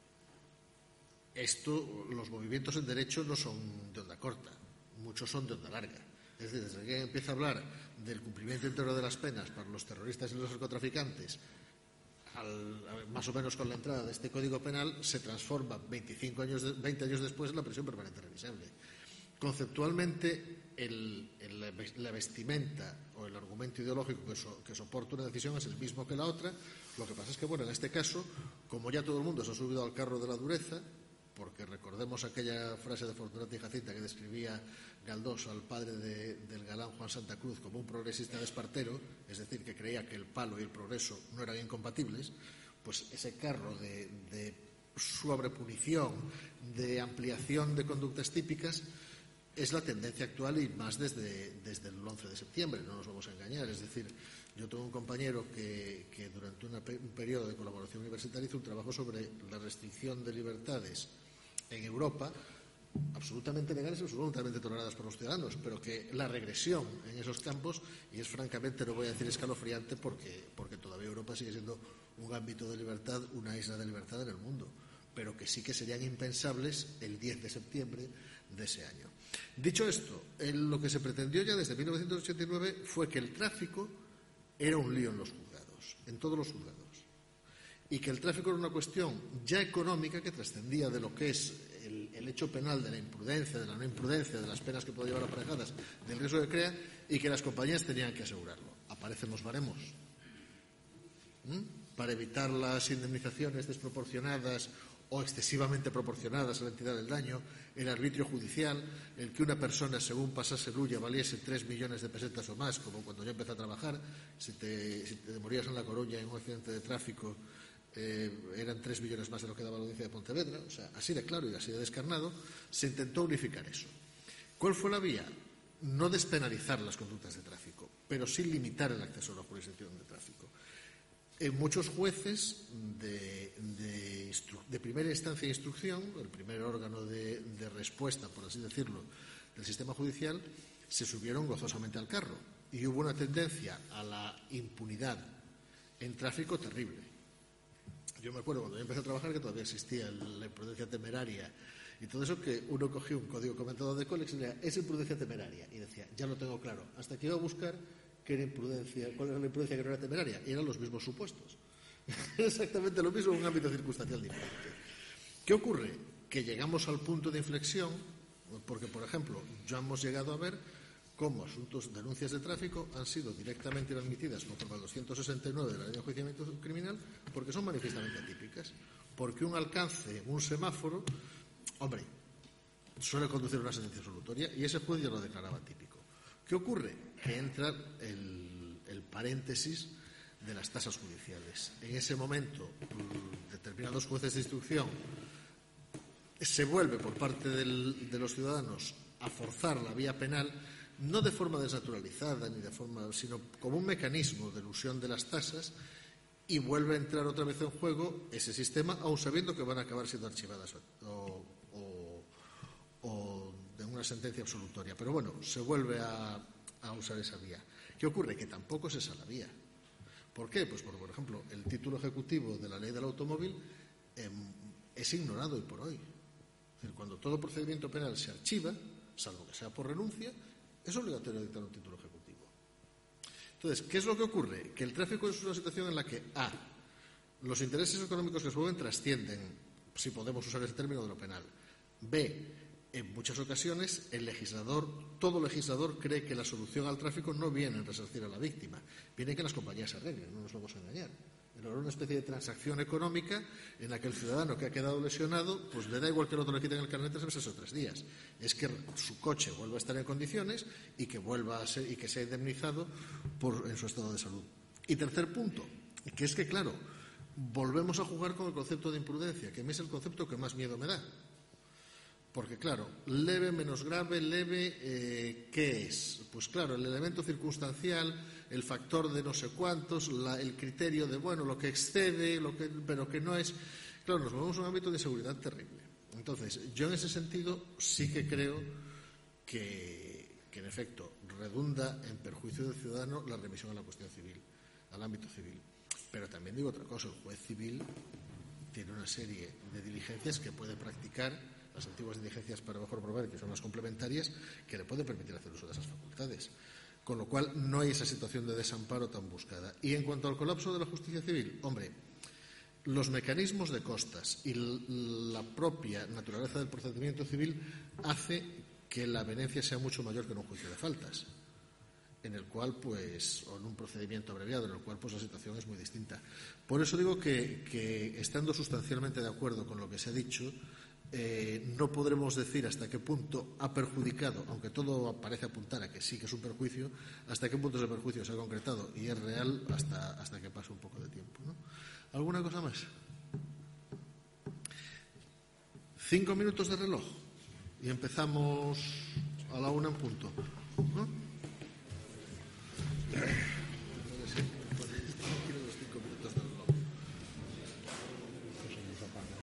los movimientos en derecho no son de onda corta, muchos son de onda larga. Es decir, desde que empieza a hablar del cumplimiento íntegro de las penas para los terroristas y los narcotraficantes, más o menos con la entrada de este Código Penal, se transforma 20 años después en la prisión permanente revisable. Conceptualmente, la vestimenta o el argumento ideológico que soporta una decisión es el mismo que la otra. Lo que pasa es que, bueno, en este caso, como ya todo el mundo se ha subido al carro de la dureza, porque recordemos aquella frase de Fortunato y Jacinta que describía Galdós al padre del galán Juan Santa Cruz como un progresista de Espartero, es decir, que creía que el palo y el progreso no eran incompatibles, pues ese carro de sobrepunición, de ampliación de conductas típicas, es la tendencia actual y más desde el 11 de septiembre, no nos vamos a engañar. Es decir, yo tengo un compañero que durante un periodo de colaboración universitaria hizo un trabajo sobre la restricción de libertades en Europa absolutamente legales y absolutamente toleradas por los ciudadanos, pero que la regresión en esos campos, y es francamente, no voy a decir escalofriante, porque todavía Europa sigue siendo un ámbito de libertad, una isla de libertad en el mundo, pero que sí que serían impensables el 10 de septiembre de ese año. Dicho esto, lo que se pretendió ya desde 1989 fue que el tráfico era un lío en los juzgados, en todos los juzgados, y que el tráfico era una cuestión ya económica que trascendía de lo que es el hecho penal de la imprudencia, de la no imprudencia, de las penas que puede llevar aparejadas, del riesgo de CREA, y que las compañías tenían que asegurarlo. Aparecen los baremos para evitar las indemnizaciones desproporcionadas o excesivamente proporcionadas a la entidad del daño, el arbitrio judicial, el que una persona, según pasase Luya, valiese 3 millones de pesetas o más, como cuando yo empecé a trabajar. Si te morías en La Coruña en un accidente de tráfico, eran 3 millones más de lo que daba la audiencia de Pontevedra. O sea, así de claro y así de descarnado, se intentó unificar eso. ¿Cuál fue la vía? No despenalizar las conductas de tráfico, pero sí limitar el acceso a la jurisdicción de tráfico. Muchos jueces de primera instancia de instrucción, el primer órgano de respuesta, por así decirlo, del sistema judicial, se subieron gozosamente al carro y hubo una tendencia a la impunidad en tráfico terrible. Yo me acuerdo cuando yo empecé a trabajar que todavía existía la imprudencia temeraria y todo eso, que uno cogía un código comentado de Colex y decía, es imprudencia temeraria, y decía, ya lo tengo claro, hasta que iba a buscar qué era imprudencia, cuál era la imprudencia que no era temeraria, y eran los mismos supuestos. Exactamente lo mismo en un ámbito circunstancial diferente. ¿Qué ocurre? Que llegamos al punto de inflexión, porque, por ejemplo, ya hemos llegado a ver cómo denuncias de tráfico han sido directamente admitidas conforme al 269 de la Ley de Enjuiciamiento Criminal, porque son manifiestamente atípicas. Porque un alcance, un semáforo, hombre, suele conducir a una sentencia absolutoria, y ese juez ya lo declaraba atípico. ¿Qué ocurre? Que entra el paréntesis de las tasas judiciales. En ese momento, determinados jueces de instrucción se vuelve por parte de los ciudadanos a forzar la vía penal, no de forma desnaturalizada sino como un mecanismo de elusión de las tasas, y vuelve a entrar otra vez en juego ese sistema, aun sabiendo que van a acabar siendo archivadas o de una sentencia absolutoria. Pero bueno, se vuelve a usar esa vía. ¿Qué ocurre? Que tampoco es esa la vía. ¿Por qué? Pues porque, por ejemplo, el título ejecutivo de la ley del automóvil es ignorado hoy por hoy. Es decir, cuando todo procedimiento penal se archiva, salvo que sea por renuncia, es obligatorio dictar un título ejecutivo. Entonces, ¿qué es lo que ocurre? Que el tráfico es una situación en la que, los intereses económicos que se mueven trascienden, si podemos usar ese término, de lo penal. B, en muchas ocasiones todo legislador cree que la solución al tráfico no viene en resarcir a la víctima, viene en que las compañías se arreglen, no nos vamos a engañar. Era una especie de transacción económica en la que el ciudadano que ha quedado lesionado, pues le da igual que el otro le quiten el carnet 3 meses o 3 días. Es que su coche vuelva a estar en condiciones y que vuelva a ser, y que sea indemnizado en su estado de salud. Y tercer punto, que es que, claro, volvemos a jugar con el concepto de imprudencia, que a mí es el concepto que más miedo me da. Porque, claro, leve menos grave, leve, ¿qué es? Pues claro, el elemento circunstancial, el factor de no sé cuántos, el criterio de, bueno, lo que excede, pero que no es. Claro, nos movemos a un ámbito de inseguridad terrible. Entonces, yo en ese sentido sí que creo que en efecto redunda en perjuicio del ciudadano la remisión a la cuestión civil, al ámbito civil. Pero también digo otra cosa, el juez civil tiene una serie de diligencias que puede practicar, las antiguas diligencias para mejor probar, que son las complementarias, que le pueden permitir hacer uso de esas facultades. Con lo cual, no hay esa situación de desamparo tan buscada. Y en cuanto al colapso de la justicia civil, hombre, los mecanismos de costas y la propia naturaleza del procedimiento civil hace que la avenencia sea mucho mayor que en un juicio de faltas, en el cual, pues, o en un procedimiento abreviado, en el cual, pues, la situación es muy distinta. Por eso digo que estando sustancialmente de acuerdo con lo que se ha dicho, no podremos decir hasta qué punto ha perjudicado, aunque todo parece apuntar a que sí que es un perjuicio, hasta qué punto ese perjuicio se ha concretado y es real hasta que pase un poco de tiempo, ¿no? ¿Alguna cosa más? 5 minutos de reloj y empezamos a la 1 en punto, ¿no?